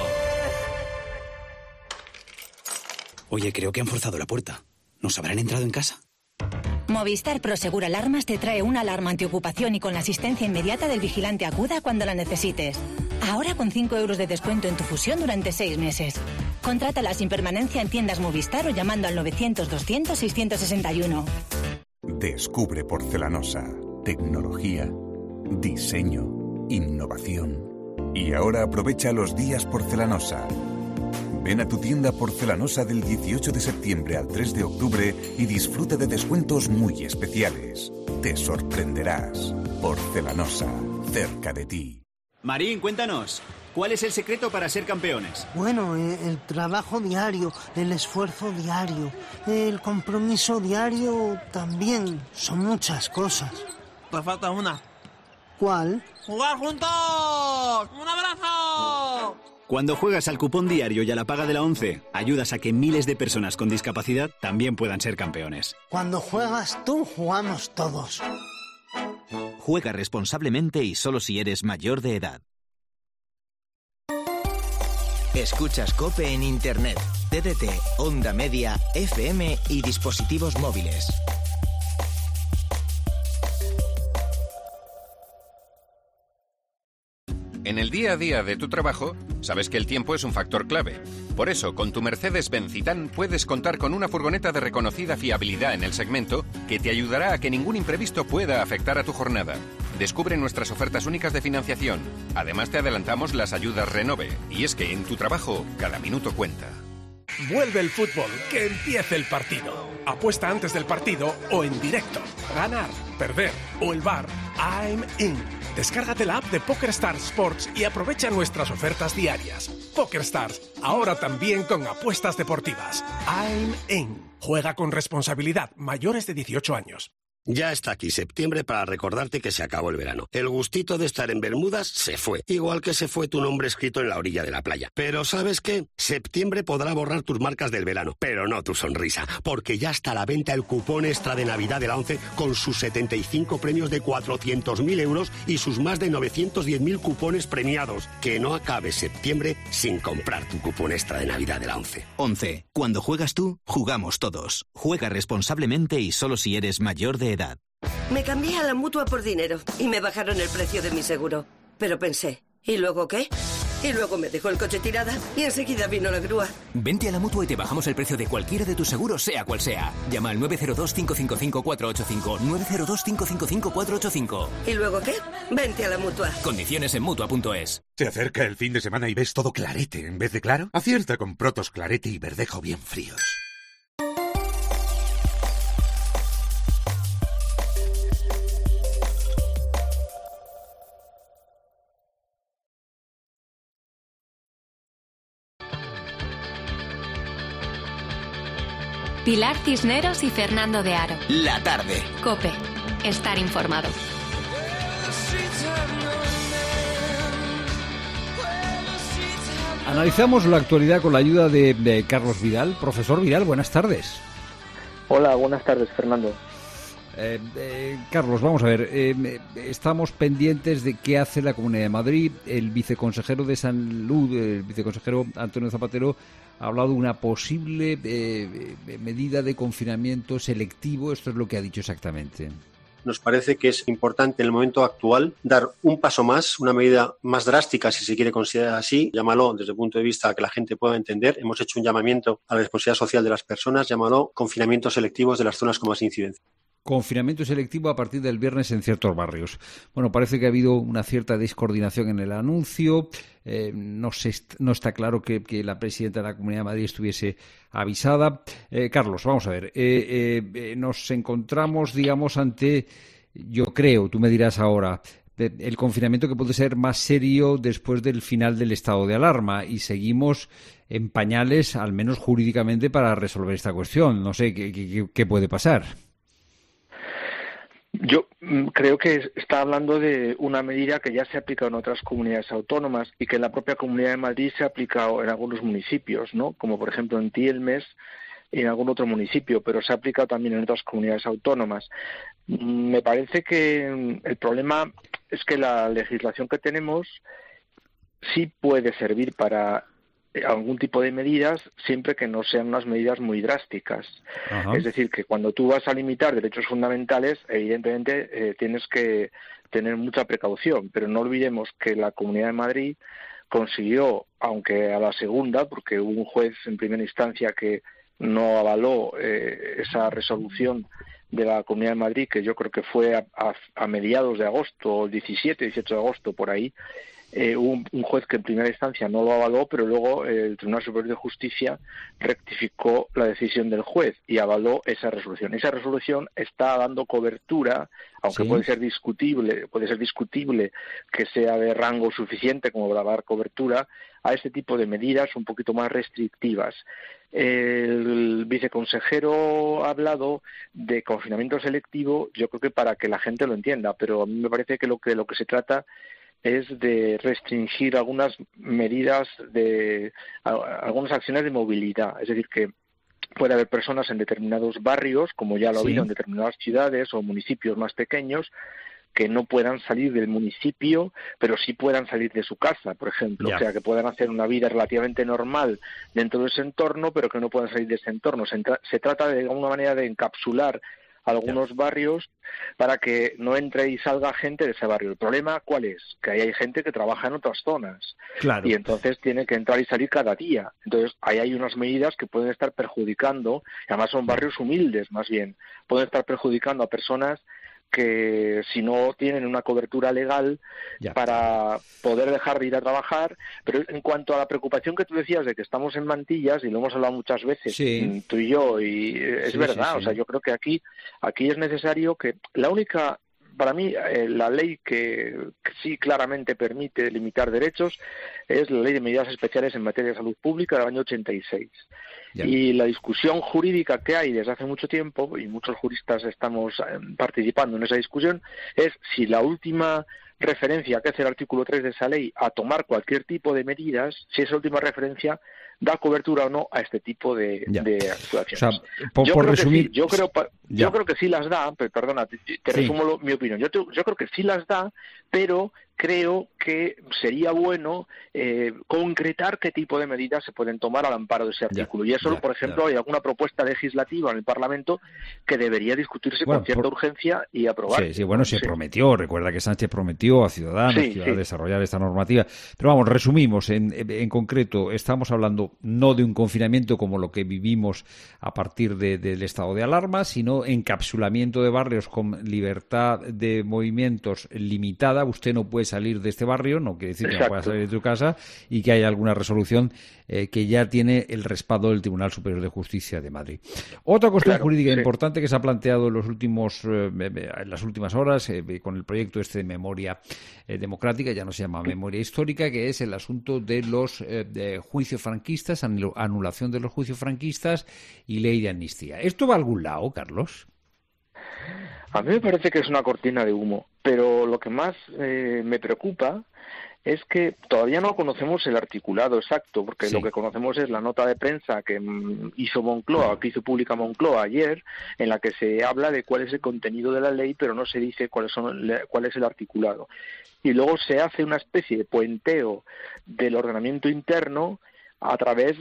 Oye, creo que han forzado la puerta. ¿Nos habrán entrado en casa? Movistar Prosegur Alarmas te trae una alarma antiocupación y con la asistencia inmediata del vigilante acuda cuando la necesites. Ahora con cinco euros de descuento en tu fusión durante seis meses. Contrátala sin permanencia en tiendas Movistar o llamando al novecientos doscientos seiscientos sesenta y uno. Descubre Porcelanosa. Tecnología, diseño, innovación. Y ahora aprovecha los días Porcelanosa. Ven a tu tienda Porcelanosa del dieciocho de septiembre al tres de octubre y disfruta de descuentos muy especiales. Te sorprenderás. Porcelanosa, cerca de ti. Marín, cuéntanos, ¿cuál es el secreto para ser campeones? Bueno, eh, el trabajo diario, el esfuerzo diario, el compromiso diario también. Son muchas cosas. Te falta una. ¿Cuál? ¡Jugar juntos! ¡Un abrazo! Cuando juegas al cupón diario y a la paga de la ONCE, ayudas a que miles de personas con discapacidad también puedan ser campeones. Cuando juegas tú, jugamos todos. Juega responsablemente y solo si eres mayor de edad. Escuchas COPE en Internet, T D T, Onda Media, F M y dispositivos móviles. En el día a día de tu trabajo, sabes que el tiempo es un factor clave. Por eso, con tu Mercedes-Benz Citan puedes contar con una furgoneta de reconocida fiabilidad en el segmento que te ayudará a que ningún imprevisto pueda afectar a tu jornada. Descubre nuestras ofertas únicas de financiación. Además, te adelantamos las ayudas Renove. Y es que en tu trabajo, cada minuto cuenta. Vuelve el fútbol, que empiece el partido. Apuesta antes del partido o en directo. Ganar, perder o el V A R. I'm in. Descárgate la app de PokerStars Sports y aprovecha nuestras ofertas diarias. PokerStars, ahora también con apuestas deportivas. I'm in. Juega con responsabilidad, mayores de dieciocho años. Ya está aquí septiembre para recordarte que se acabó el verano. El gustito de estar en Bermudas se fue, igual que se fue tu nombre escrito en la orilla de la playa. Pero ¿sabes qué? Septiembre podrá borrar tus marcas del verano, pero no tu sonrisa, porque ya está a la venta el cupón extra de Navidad de la ONCE con sus setenta y cinco premios de cuatrocientos mil euros y sus más de novecientos diez mil cupones premiados. Que no acabe septiembre sin comprar tu cupón extra de Navidad de la ONCE. ONCE. Cuando juegas tú, jugamos todos. Juega responsablemente y solo si eres mayor de edad. Me cambié a la Mutua por dinero y me bajaron el precio de mi seguro. Pero pensé, ¿y luego qué? Y luego me dejó el coche tirada y enseguida vino la grúa. Vente a la Mutua y te bajamos el precio de cualquiera de tus seguros, sea cual sea. Llama al nueve cero dos, cinco cinco cinco, cuatro ocho cinco, nueve cero dos, cinco cinco cinco, cuatro ocho cinco. ¿Y luego qué? Vente a la Mutua. Condiciones en Mutua punto es. ¿Se acerca el fin de semana y ves todo clarete en vez de claro? Acierta con Protos Clarete y Verdejo bien fríos. Pilar Cisneros y Fernando de Aro. La tarde. COPE. Estar informado. Analizamos la actualidad con la ayuda de, de Carlos Vidal. Profesor Vidal, buenas tardes. Hola, buenas tardes, Fernando. Eh, eh, Carlos, vamos a ver, eh, estamos pendientes de qué hace la Comunidad de Madrid. El viceconsejero de Salud, el viceconsejero Antonio Zapatero, ha hablado de una posible eh, medida de confinamiento selectivo. Esto es lo que ha dicho exactamente. Nos parece que es importante en el momento actual dar un paso más, una medida más drástica, si se quiere considerar así, llámalo desde el punto de vista que la gente pueda entender. Hemos hecho un llamamiento a la responsabilidad social de las personas, llámalo confinamientos selectivos de las zonas con más incidencia. Confinamiento selectivo a partir del viernes en ciertos barrios. Bueno, parece que ha habido una cierta descoordinación en el anuncio. Eh, no, se est- no está claro que, que la presidenta de la Comunidad de Madrid estuviese avisada. Eh, Carlos, vamos a ver. Eh, eh, eh, nos encontramos, digamos, ante, yo creo, tú me dirás ahora, de, el confinamiento que puede ser más serio después del final del estado de alarma, y seguimos en pañales, al menos jurídicamente, para resolver esta cuestión. No sé qué, qué, qué puede pasar. Yo creo que está hablando de una medida que ya se ha aplicado en otras comunidades autónomas y que en la propia Comunidad de Madrid se ha aplicado en algunos municipios, ¿no? Como por ejemplo en Tielmes y en algún otro municipio, pero se ha aplicado también en otras comunidades autónomas. Me parece que el problema es que la legislación que tenemos sí puede servir para algún tipo de medidas, siempre que no sean unas medidas muy drásticas. Ajá. Es decir, que cuando tú vas a limitar derechos fundamentales, evidentemente eh, tienes que tener mucha precaución, pero no olvidemos que la Comunidad de Madrid consiguió, aunque a la segunda, porque hubo un juez en primera instancia que no avaló eh, esa resolución de la Comunidad de Madrid, que yo creo que fue a, a, a mediados de agosto, diecisiete, dieciocho de agosto, por ahí. Eh, hubo un, un juez que en primera instancia no lo avaló, pero luego eh, el Tribunal Superior de Justicia rectificó la decisión del juez y avaló esa resolución. Esa resolución está dando cobertura, aunque sí. puede ser discutible, puede ser discutible que sea de rango suficiente como para dar cobertura a este tipo de medidas un poquito más restrictivas. El viceconsejero ha hablado de confinamiento selectivo, yo creo que para que la gente lo entienda, pero a mí me parece que lo que, lo que se trata es de restringir algunas medidas, de a, algunas acciones de movilidad. Es decir, que puede haber personas en determinados barrios, como ya lo ha sí. habido en determinadas ciudades o municipios más pequeños, que no puedan salir del municipio, pero sí puedan salir de su casa, por ejemplo. Ya. O sea, que puedan hacer una vida relativamente normal dentro de ese entorno, pero que no puedan salir de ese entorno. Se, entra- se trata de alguna manera de encapsular algunos barrios para que no entre y salga gente de ese barrio. El problema, ¿cuál es? Que ahí hay gente que trabaja en otras zonas. Claro. Y entonces tiene que entrar y salir cada día. Entonces, ahí hay unas medidas que pueden estar perjudicando, y además son barrios humildes, más bien, pueden estar perjudicando a personas que si no tienen una cobertura legal ya. para poder dejar de ir a trabajar. Pero en cuanto a la preocupación que tú decías de que estamos en mantillas, y lo hemos hablado muchas veces, sí. tú y yo, y es sí, verdad, sí, sí. o sea, yo creo que aquí, aquí es necesario que la única... Para mí, eh, la ley que, que sí claramente permite limitar derechos es la Ley de Medidas Especiales en Materia de Salud Pública del año ochenta y seis. Ya. Y la discusión jurídica que hay desde hace mucho tiempo, y muchos juristas estamos eh, participando en esa discusión, es si la última referencia que hace el artículo tres de esa ley a tomar cualquier tipo de medidas, si esa última referencia da cobertura o no a este tipo de, de actuaciones. O sea, por, yo, por creo resumir... sí, yo, creo, yo creo que sí las da, pero, perdona, te, te sí. resumo lo, mi opinión. Yo, te, yo creo que sí las da, pero creo que sería bueno eh, concretar qué tipo de medidas se pueden tomar al amparo de ese artículo. Ya, y eso, ya, por ejemplo, ya. hay alguna propuesta legislativa en el Parlamento que debería discutirse bueno, con cierta por... urgencia y aprobar. Sí, sí, bueno, se sí. prometió, recuerda que Sánchez prometió a Ciudadanos sí, que iba sí. a desarrollar esta normativa. Pero vamos, resumimos, en, en concreto, estamos hablando no de un confinamiento como lo que vivimos a partir de, del estado de alarma, sino encapsulamiento de barrios con libertad de movimientos limitada. Usted no puede salir de este barrio, no quiere decir Exacto. que no pueda salir de tu casa, y que haya alguna resolución eh, que ya tiene el respaldo del Tribunal Superior de Justicia de Madrid. Otra cuestión claro, jurídica sí. importante que se ha planteado en los últimos eh, en las últimas horas eh, con el proyecto este de memoria eh, democrática, ya no se llama memoria histórica, que es el asunto de los eh, de juicios franquistas, anulación de los juicios franquistas y ley de amnistía. ¿Esto va a algún lado, Carlos? A mí me parece que es una cortina de humo, pero lo que más eh, me preocupa es que todavía no conocemos el articulado exacto, porque sí. lo que conocemos es la nota de prensa que hizo Moncloa, que hizo pública Moncloa ayer, en la que se habla de cuál es el contenido de la ley, pero no se dice cuáles son, cuál es el articulado. Y luego se hace una especie de puenteo del ordenamiento interno a través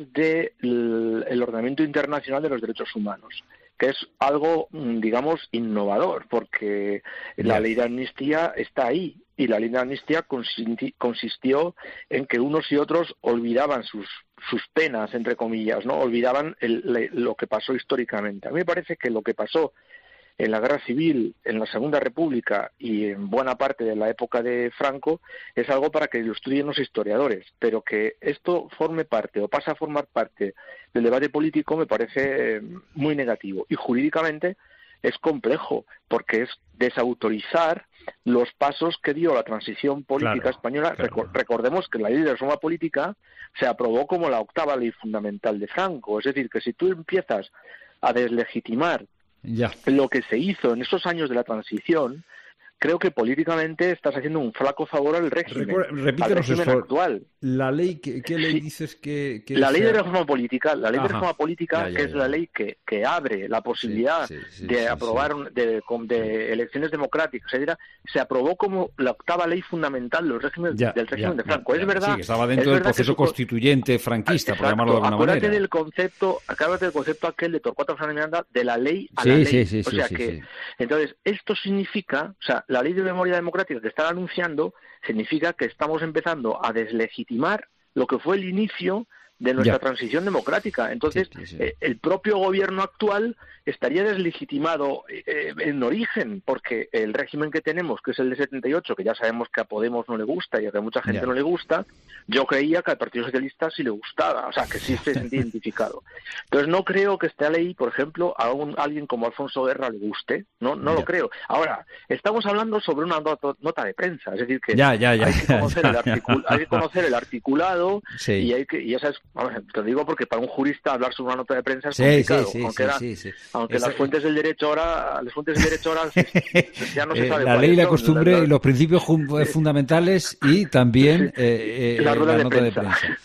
del el ordenamiento internacional de los derechos humanos, que es algo, digamos, innovador, porque la ley de amnistía está ahí, y la ley de amnistía consistió en que unos y otros olvidaban sus sus penas, entre comillas, ¿no? Olvidaban el, lo que pasó históricamente. A mí me parece que lo que pasó en la Guerra Civil, en la Segunda República y en buena parte de la época de Franco es algo para que lo estudien los historiadores, pero que esto forme parte o pase a formar parte del debate político me parece muy negativo. Y jurídicamente es complejo, porque es desautorizar los pasos que dio la transición política claro, española. Claro. Recordemos que la ley de reforma política se aprobó como la octava ley fundamental de Franco. Es decir, que si tú empiezas a deslegitimar Ya. lo que se hizo en esos años de la transición, creo que políticamente estás haciendo un flaco favor al régimen, Repítenos al régimen eso. actual. La ley, ¿qué, qué ley sí. dices que, que La sea... ley de reforma política, la ley Ajá. de reforma política, ya, ya, que es ya. la ley que, que abre la posibilidad sí, sí, sí, de sí, aprobar sí. De, de, de elecciones democráticas, etcétera, se aprobó como la octava ley fundamental del régimen, ya, del régimen ya, de Franco. Ya, es verdad. Sí, que estaba dentro del proceso constituyente franquista, Exacto. por llamarlo de alguna acuérdate manera. Del concepto, acuérdate del concepto aquel de Torcuato Fernández Miranda de la ley a sí, la ley. Sí, sí, o sea sí, que, sí. entonces, esto significa, o sea, la ley de memoria democrática que están anunciando significa que estamos empezando a deslegitimar lo que fue el inicio de nuestra ya. transición democrática. Entonces, sí, sí, sí. Eh, el propio gobierno actual estaría deslegitimado eh, en origen, porque el régimen que tenemos, que es el de setenta y ocho, que ya sabemos que a Podemos no le gusta y a que a mucha gente ya. no le gusta, yo creía que al Partido Socialista sí le gustaba, o sea, que sí se sentía identificado. Entonces, no creo que esta ley, por ejemplo, a un, alguien como Alfonso Guerra le guste, no no ya. lo creo. Ahora, estamos hablando sobre una nota, nota de prensa, es decir, que ya, ya, ya, hay, que conocer ya, el articul- hay que conocer el articulado sí. y hay que, y esa es, vamos, te digo porque para un jurista hablar sobre una nota de prensa es sí, complicado, sí, sí, aunque, sí, la, sí, sí. aunque Esa... las fuentes del derecho ahora, las fuentes del derecho ahora ya no se sabe. Eh, la ley, la costumbre, la, la... los principios fundamentales y también eh, eh, la, la nota de prensa. De prensa.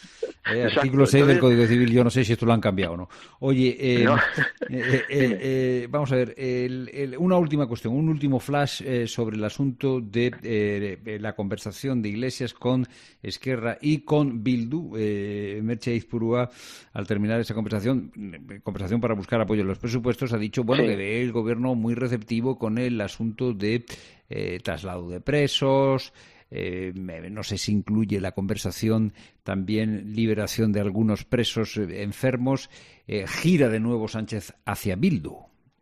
Eh, artículo seis del Código Civil, yo no sé si esto lo han cambiado o no. Oye, eh, No. eh, eh, eh, vamos a ver, el, el, una última cuestión, un último flash eh, sobre el asunto de eh, la conversación de Iglesias con Esquerra y con Bildu. Eh, Merche Aizpurua, al terminar esa conversación, conversación para buscar apoyo en los presupuestos, ha dicho bueno sí. que ve el gobierno muy receptivo con el asunto de eh, traslado de presos. Eh, no sé si incluye la conversación también liberación de algunos presos eh, enfermos. Eh, gira de nuevo Sánchez hacia Bildu.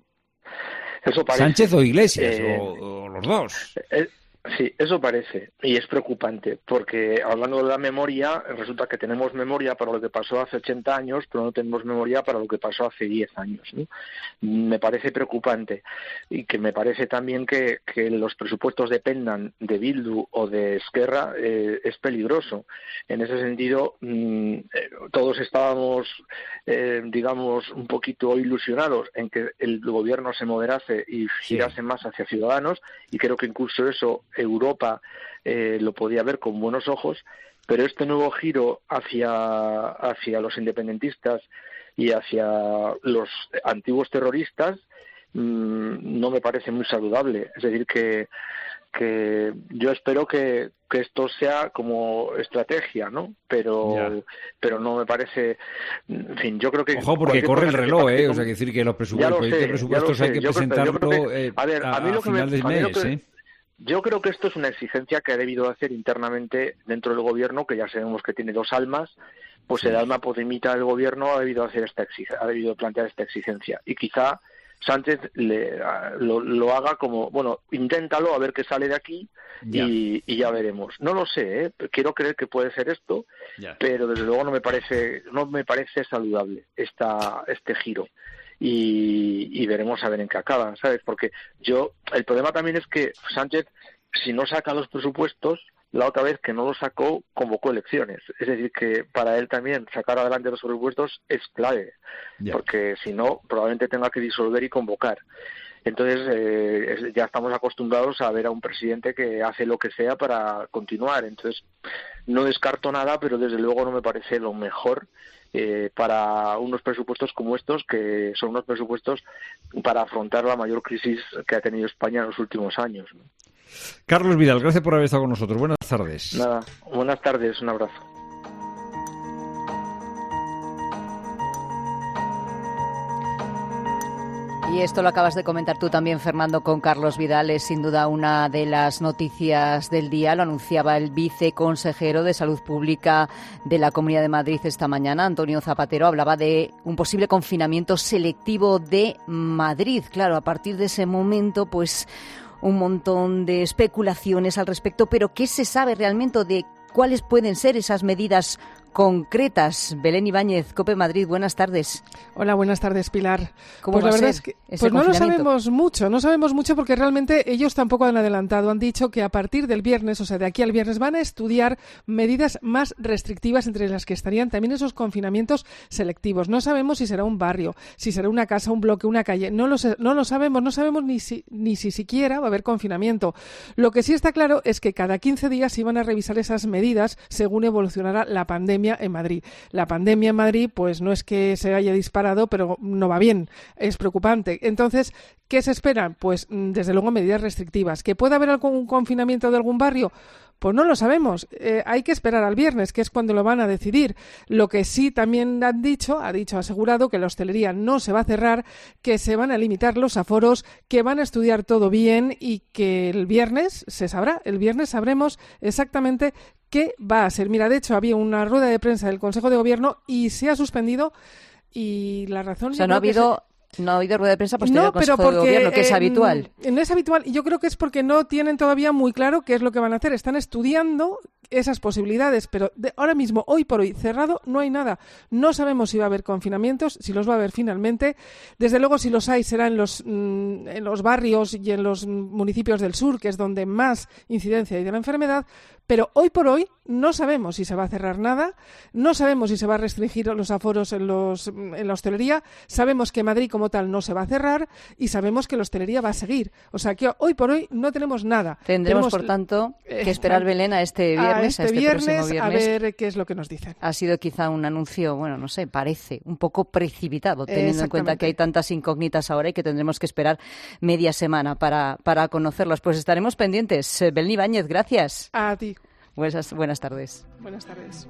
Eso parece. Sánchez o Iglesias, eh, o, o los dos. Eh, Sí, eso parece, y es preocupante, porque hablando de la memoria, resulta que tenemos memoria para lo que pasó hace ochenta años, pero no tenemos memoria para lo que pasó hace diez años, ¿no? Me parece preocupante, y que me parece también que, que los presupuestos dependan de Bildu o de Esquerra eh, es peligroso. En ese sentido, mmm, eh, todos estábamos, eh, digamos, un poquito ilusionados en que el gobierno se moderase y girase sí. más hacia Ciudadanos, y creo que incluso eso Europa eh, lo podía ver con buenos ojos, pero este nuevo giro hacia, hacia los independentistas y hacia los antiguos terroristas mmm, no me parece muy saludable. Es decir, que, que yo espero que, que esto sea como estrategia, ¿no? Pero yeah. pero no me parece, en fin, yo creo que ojo, porque corre el reloj, eh, o sea, que decir que los presupuestos, sé, presupuestos hay que yo presentarlo creo, yo creo que, a, ver, a, mí lo a que final me, del mes, que, ¿eh? Yo creo que esto es una exigencia que ha debido hacer internamente dentro del gobierno, que ya sabemos que tiene dos almas, pues sí. el alma podemita del gobierno ha debido hacer esta exig- ha debido plantear esta exigencia. Y quizá Sánchez le, lo, lo haga como, bueno, inténtalo a ver qué sale de aquí ya. Y, y ya veremos. No lo sé, ¿eh? Quiero creer que puede ser esto, ya. pero desde luego no me parece, no me parece saludable esta, este giro. Y, y veremos a ver en qué acaba, ¿sabes? Porque yo, el problema también es que Sánchez, si no saca los presupuestos, la otra vez que no los sacó, convocó elecciones. Es decir, que para él también sacar adelante los presupuestos es clave, yeah. porque si no, probablemente tenga que disolver y convocar. Entonces, eh, ya estamos acostumbrados a ver a un presidente que hace lo que sea para continuar. Entonces, no descarto nada, pero desde luego no me parece lo mejor eh, para unos presupuestos como estos, que son unos presupuestos para afrontar la mayor crisis que ha tenido España en los últimos años, ¿no? Carlos Vidal, gracias por haber estado con nosotros. Buenas tardes. Nada, buenas tardes, un abrazo. Y esto lo acabas de comentar tú también, Fernando, con Carlos Vidal. Es sin duda una de las noticias del día. Lo anunciaba el viceconsejero de Salud Pública de la Comunidad de Madrid esta mañana, Antonio Zapatero. Hablaba de un posible confinamiento selectivo de Madrid. Claro, a partir de ese momento, pues un montón de especulaciones al respecto. Pero ¿qué se sabe realmente de cuáles pueden ser esas medidas concretas? Belén Ibáñez, COPE Madrid, buenas tardes. Hola, buenas tardes, Pilar. ¿Cómo pues va la a verdad ser es que pues no lo sabemos mucho, no sabemos mucho porque realmente ellos tampoco han adelantado. Han dicho que a partir del viernes, o sea, de aquí al viernes, van a estudiar medidas más restrictivas, entre las que estarían también esos confinamientos selectivos. No sabemos si será un barrio, si será una casa, un bloque, una calle. No lo, sé, no lo sabemos, no sabemos ni si, ni si siquiera va a haber confinamiento. Lo que sí está claro es que cada quince días iban a revisar esas medidas según evolucionara la pandemia en Madrid. La pandemia en Madrid, pues no es que se haya disparado, pero no va bien, es preocupante. Entonces, ¿qué se espera? Pues desde luego medidas restrictivas. ¿Que pueda haber algún confinamiento de algún barrio? Pues no lo sabemos. Eh, hay que esperar al viernes, que es cuando lo van a decidir. Lo que sí también han dicho, ha dicho, asegurado, que la hostelería no se va a cerrar, que se van a limitar los aforos, que van a estudiar todo bien y que el viernes se sabrá. El viernes sabremos exactamente qué va a ser. Mira, de hecho, había una rueda de prensa del Consejo de Gobierno y se ha suspendido, y la razón... O sea, no ha habido... No ha habido rueda de prensa posterior al Consejo de Gobierno, que es eh, habitual. No es habitual, y yo creo que es porque no tienen todavía muy claro qué es lo que van a hacer. Están estudiando esas posibilidades, pero de ahora mismo, hoy por hoy, cerrado, no hay nada. No sabemos si va a haber confinamientos, si los va a haber finalmente. Desde luego, si los hay, será en los, mm, en los barrios y en los municipios del sur, que es donde más incidencia hay de la enfermedad, Pero hoy por hoy no sabemos si se va a cerrar nada, no sabemos si se va a restringir los aforos en, los, en la hostelería, sabemos que Madrid como tal no se va a cerrar y sabemos que la hostelería va a seguir. O sea que hoy por hoy no tenemos nada. Tendremos, tenemos, por tanto, eh, que esperar, Belén, a este viernes, a este, a este viernes, próximo viernes. A ver qué es lo que nos dicen. Ha sido quizá un anuncio, bueno, no sé, parece un poco precipitado, teniendo en cuenta que hay tantas incógnitas ahora y que tendremos que esperar media semana para, para conocerlos. Pues estaremos pendientes. Belén Ibáñez, gracias. A ti. Buenas, buenas tardes. Buenas tardes.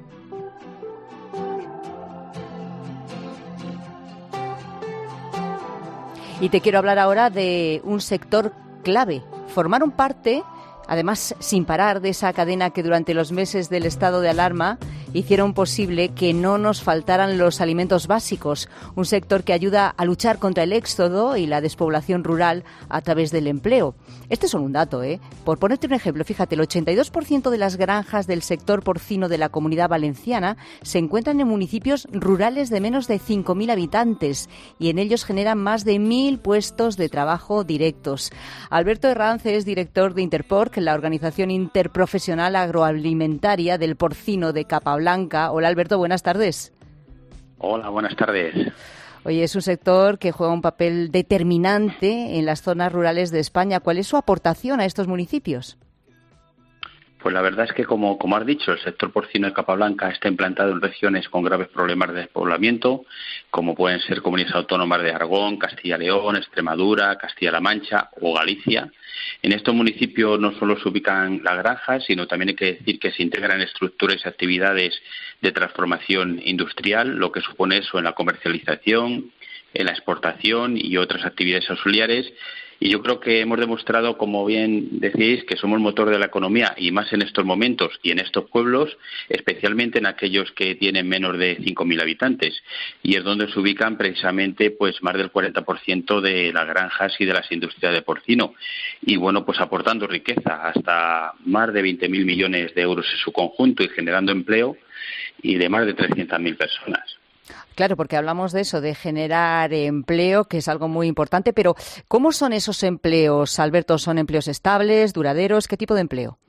Y te quiero hablar ahora de un sector clave. Formaron parte, además sin parar, de esa cadena que durante los meses del estado de alarma hicieron posible que no nos faltaran los alimentos básicos, un sector que ayuda a luchar contra el éxodo y la despoblación rural a través del empleo. Este es solo un dato, ¿eh? Por ponerte un ejemplo, fíjate, el ochenta y dos por ciento de las granjas del sector porcino de la Comunidad Valenciana se encuentran en municipios rurales de menos de cinco mil habitantes y en ellos generan más de mil puestos de trabajo directos. Alberto Herranz es director de Interporc, la organización interprofesional agroalimentaria del porcino de Capablanca. Hola Alberto, buenas tardes. Hola, buenas tardes. Oye, es un sector que juega un papel determinante en las zonas rurales de España. ¿Cuál es su aportación a estos municipios? Pues la verdad es que, como, como has dicho, el sector porcino de Capablanca está implantado en regiones con graves problemas de despoblamiento, como pueden ser comunidades autónomas de Aragón, Castilla y León, Extremadura, Castilla-La Mancha o Galicia. En estos municipios no solo se ubican las granjas, sino también hay que decir que se integran estructuras y actividades de transformación industrial, lo que supone eso en la comercialización, en la exportación y otras actividades auxiliares. Y yo creo que hemos demostrado, como bien decís, que somos el motor de la economía y más en estos momentos y en estos pueblos, especialmente en aquellos que tienen menos de cinco mil habitantes. Y es donde se ubican precisamente pues más del cuarenta por ciento de las granjas y de las industrias de porcino. Y bueno, pues aportando riqueza, hasta más de veinte mil millones de euros en su conjunto y generando empleo y de más de trescientas mil personas. Claro, porque hablamos de eso, de generar empleo, que es algo muy importante, pero ¿cómo son esos empleos, Alberto? ¿Son empleos estables, duraderos? ¿Qué tipo de empleo?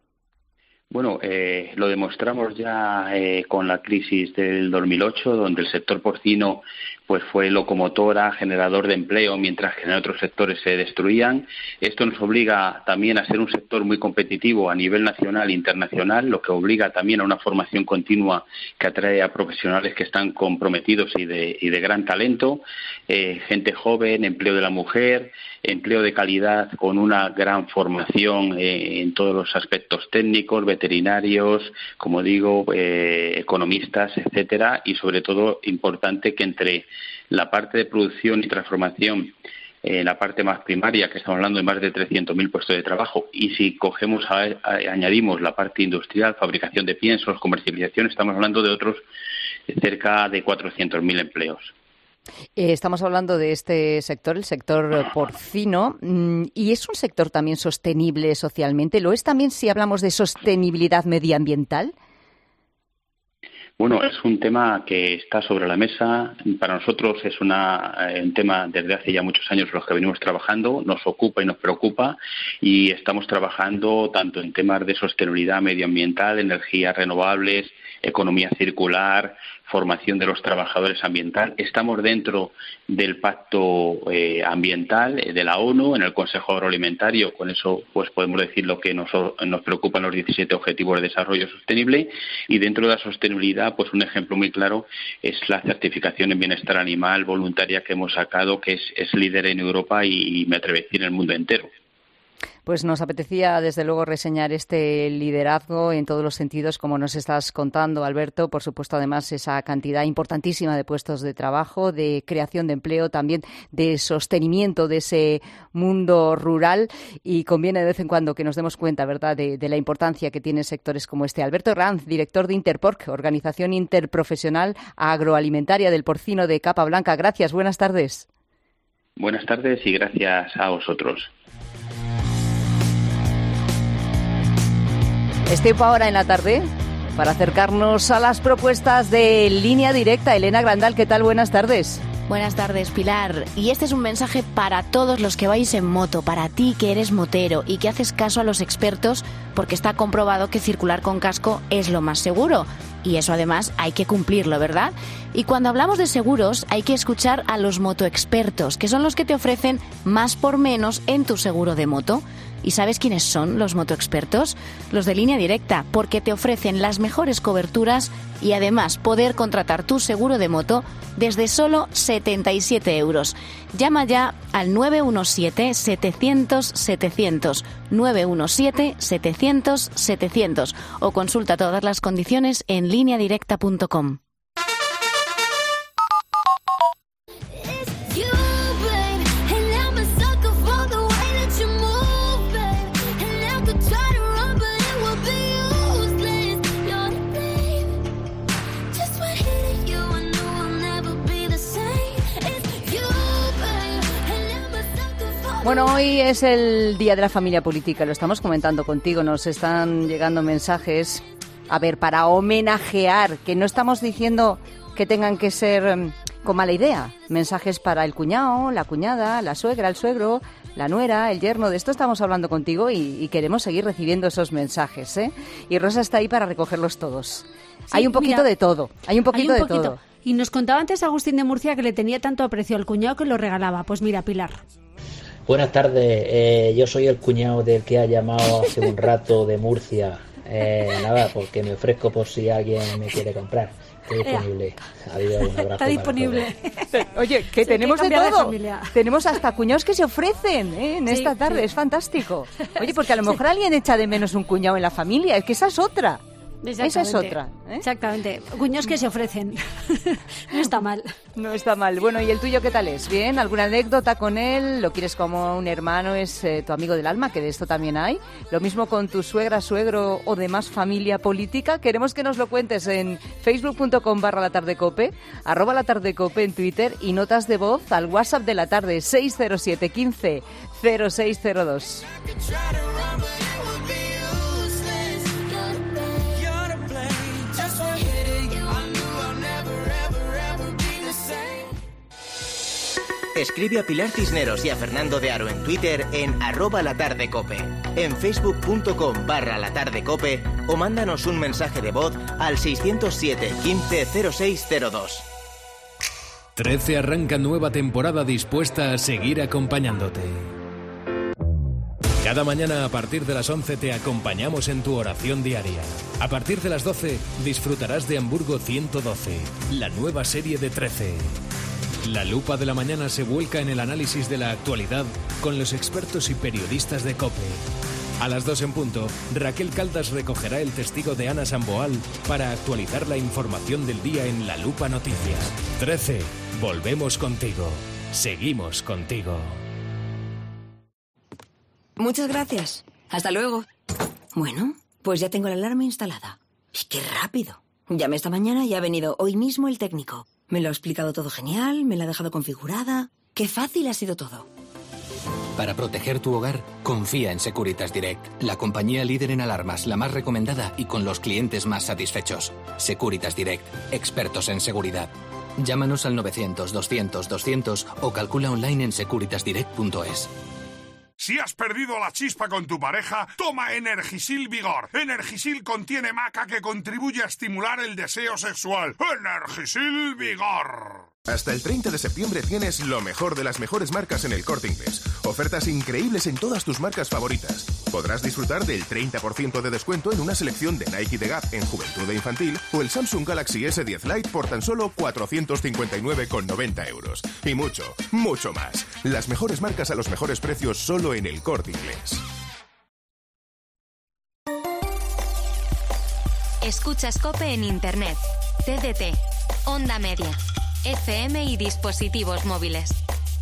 Bueno, eh, lo demostramos ya eh, con la crisis del dos mil ocho, donde el sector porcino pues fue locomotora, generador de empleo, mientras que en otros sectores se destruían. Esto nos obliga también a ser un sector muy competitivo a nivel nacional e internacional, lo que obliga también a una formación continua que atrae a profesionales que están comprometidos y de, y de gran talento, eh, gente joven, empleo de la mujer, empleo de calidad con una gran formación eh, en todos los aspectos técnicos, veterinarios, como digo, eh, economistas, etcétera, y sobre todo importante que entre la parte de producción y transformación, eh, la parte más primaria, que estamos hablando de más de trescientos mil puestos de trabajo, y si cogemos a, a, añadimos la parte industrial, fabricación de piensos, comercialización, estamos hablando de otros cerca de cuatrocientos mil empleos. Eh, estamos hablando de este sector, el sector porcino, y es un sector también sostenible socialmente. ¿Lo es también si hablamos de sostenibilidad medioambiental? Bueno, es un tema que está sobre la mesa. Para nosotros es una, un tema desde hace ya muchos años en los que venimos trabajando, nos ocupa y nos preocupa y estamos trabajando tanto en temas de sostenibilidad medioambiental, energías renovables, economía circular, formación de los trabajadores ambiental. Estamos dentro del Pacto eh, Ambiental de la ONU, en el Consejo Agroalimentario. Con eso pues podemos decir lo que nos, nos preocupan los diecisiete Objetivos de Desarrollo Sostenible. Y dentro de la sostenibilidad, pues un ejemplo muy claro es la certificación en bienestar animal voluntaria que hemos sacado, que es, es líder en Europa y, y me atrevo a decir en el mundo entero. Pues nos apetecía, desde luego, reseñar este liderazgo en todos los sentidos, como nos estás contando, Alberto. Por supuesto, además, esa cantidad importantísima de puestos de trabajo, de creación de empleo, también de sostenimiento de ese mundo rural. Y conviene de vez en cuando que nos demos cuenta, ¿verdad?, de, de la importancia que tienen sectores como este. Alberto Herranz, director de Interporc, Organización Interprofesional Agroalimentaria del Porcino de Capablanca. Gracias, buenas tardes. Buenas tardes y gracias a vosotros. Es tiempo ahora en la tarde para acercarnos a las propuestas de Línea Directa. Elena Grandal, ¿qué tal? Buenas tardes. Buenas tardes, Pilar. Y este es un mensaje para todos los que vais en moto, para ti que eres motero y que haces caso a los expertos, porque está comprobado que circular con casco es lo más seguro. Y eso además hay que cumplirlo, ¿verdad? Y cuando hablamos de seguros hay que escuchar a los motoexpertos, que son los que te ofrecen más por menos en tu seguro de moto. ¿Y sabes quiénes son los motoexpertos? Los de Línea Directa, porque te ofrecen las mejores coberturas y además poder contratar tu seguro de moto desde solo setenta y siete euros. Llama ya al nueve uno siete, setecientos, setecientos, nueve uno siete, setecientos, setecientos o consulta todas las condiciones en línea directa punto com. Bueno, hoy es el Día de la Familia Política, lo estamos comentando contigo, nos están llegando mensajes, a ver, para homenajear, que no estamos diciendo que tengan que ser con mala idea, mensajes para el cuñado, la cuñada, la suegra, el suegro, la nuera, el yerno, de esto estamos hablando contigo y, y queremos seguir recibiendo esos mensajes, ¿eh? Y Rosa está ahí para recogerlos todos. Sí, hay un poquito mira, de todo, hay un poquito hay un de poquito. todo. Y nos contaba antes Agustín de Murcia que le tenía tanto aprecio al cuñado que lo regalaba. Pues mira, Pilar. Buenas tardes, eh, yo soy el cuñado del que ha llamado hace un rato de Murcia. Eh, nada, porque me ofrezco por si alguien me quiere comprar. Estoy disponible. Adiós, un abrazo. Está disponible. Oye, que sí, tenemos que de todo. De tenemos hasta cuñados que se ofrecen ¿eh? en sí, esta tarde, sí. Es fantástico. Oye, porque a lo mejor sí. alguien echa de menos un cuñado en la familia, es que esa es otra. Esa es otra. ¿eh? Exactamente. Cuñados que se ofrecen. No está mal. No está mal. Bueno, ¿y el tuyo qué tal es? ¿Bien? ¿Alguna anécdota con él? ¿Lo quieres como un hermano? ¿Es eh, tu amigo del alma? Que de esto también hay. Lo mismo con tu suegra, suegro o demás familia política. Queremos que nos lo cuentes en facebook punto com barra la tarde cope, arroba la tarde cope en Twitter y notas de voz al WhatsApp de la tarde seis cero siete, quince, cero seis cero dos. Escribe a Pilar Cisneros y a Fernando de Aro en Twitter en arroba latardecope, en facebook punto com barra latardecope o mándanos un mensaje de voz al seiscero siete, quince, cero seis cero dos. trece arranca nueva temporada dispuesta a seguir acompañándote. Cada mañana a partir de las once te acompañamos en tu oración diaria. A partir de las doce disfrutarás de Hamburgo ciento doce, la nueva serie de trece. La lupa de la mañana se vuelca en el análisis de la actualidad con los expertos y periodistas de COPE. A las dos en punto, Raquel Caldas recogerá el testigo de Ana Samboal para actualizar la información del día en La Lupa Noticias. trece. Volvemos contigo. Seguimos contigo. Muchas gracias. Hasta luego. Bueno, pues ya tengo la alarma instalada. ¡Y qué rápido! Llamé esta mañana y ha venido hoy mismo el técnico. Me lo ha explicado todo genial, me la ha dejado configurada. ¡Qué fácil ha sido todo! Para proteger tu hogar, confía en Securitas Direct, la compañía líder en alarmas, la más recomendada y con los clientes más satisfechos. Securitas Direct, expertos en seguridad. Llámanos al novecientos, doscientos, doscientos o calcula online en securitas direct punto es. Si has perdido la chispa con tu pareja, toma Energisil Vigor. Energisil contiene maca que contribuye a estimular el deseo sexual. Energisil Vigor. Hasta el treinta de septiembre tienes lo mejor de las mejores marcas en El Corte Inglés. Ofertas increíbles en todas tus marcas favoritas. Podrás disfrutar del treinta por ciento de descuento en una selección de Nike de Gap en juventud e infantil o el Samsung Galaxy ese diez Lite por tan solo cuatrocientos cincuenta y nueve con noventa euros. Y mucho, mucho más. Las mejores marcas a los mejores precios solo en El Corte Inglés. Escuchas COPE en Internet, T D T, Onda Media, F M y dispositivos móviles.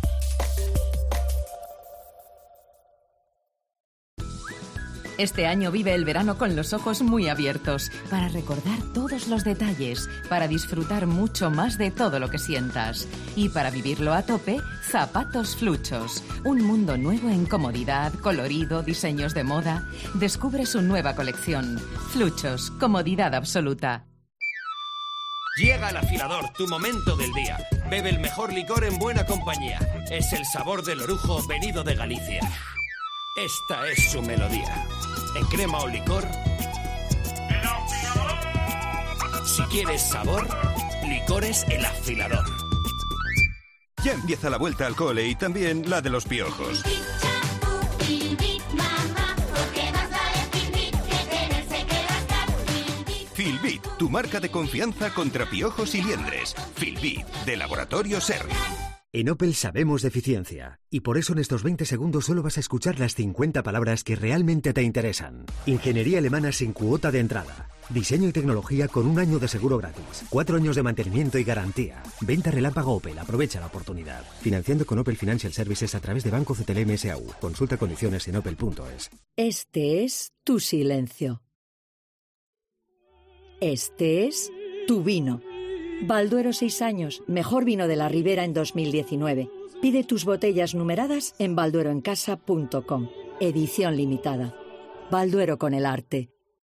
Este año vive el verano con los ojos muy abiertos, para recordar todos los detalles, para disfrutar mucho más de todo lo que sientas. Y para vivirlo a tope, Zapatos Fluchos. Un mundo nuevo en comodidad, colorido, diseños de moda. Descubre su nueva colección. Fluchos, comodidad absoluta. Llega el afilador, tu momento del día. Bebe el mejor licor en buena compañía. Es el sabor del orujo venido de Galicia. Esta es su melodía. En crema o licor. Si quieres sabor, Licores El Afilador. Ya empieza la vuelta al cole y también la de los piojos. Filbit, tu marca de confianza contra piojos y liendres. Filbit, de Laboratorio Serri. En Opel sabemos de eficiencia, y por eso en estos veinte segundos solo vas a escuchar las cincuenta palabras que realmente te interesan. Ingeniería alemana sin cuota de entrada. Diseño y tecnología con un año de seguro gratis. Cuatro años de mantenimiento y garantía. Venta relámpago Opel. Aprovecha la oportunidad. Financiando con Opel Financial Services a través de Banco C T L M S A U. Consulta condiciones en opel punto es. Este es tu silencio. Este es tu vino. Balduero seis años, mejor vino de la Ribera en dos mil diecinueve. Pide tus botellas numeradas en baldueroencasa punto com. Edición limitada. Balduero con el arte.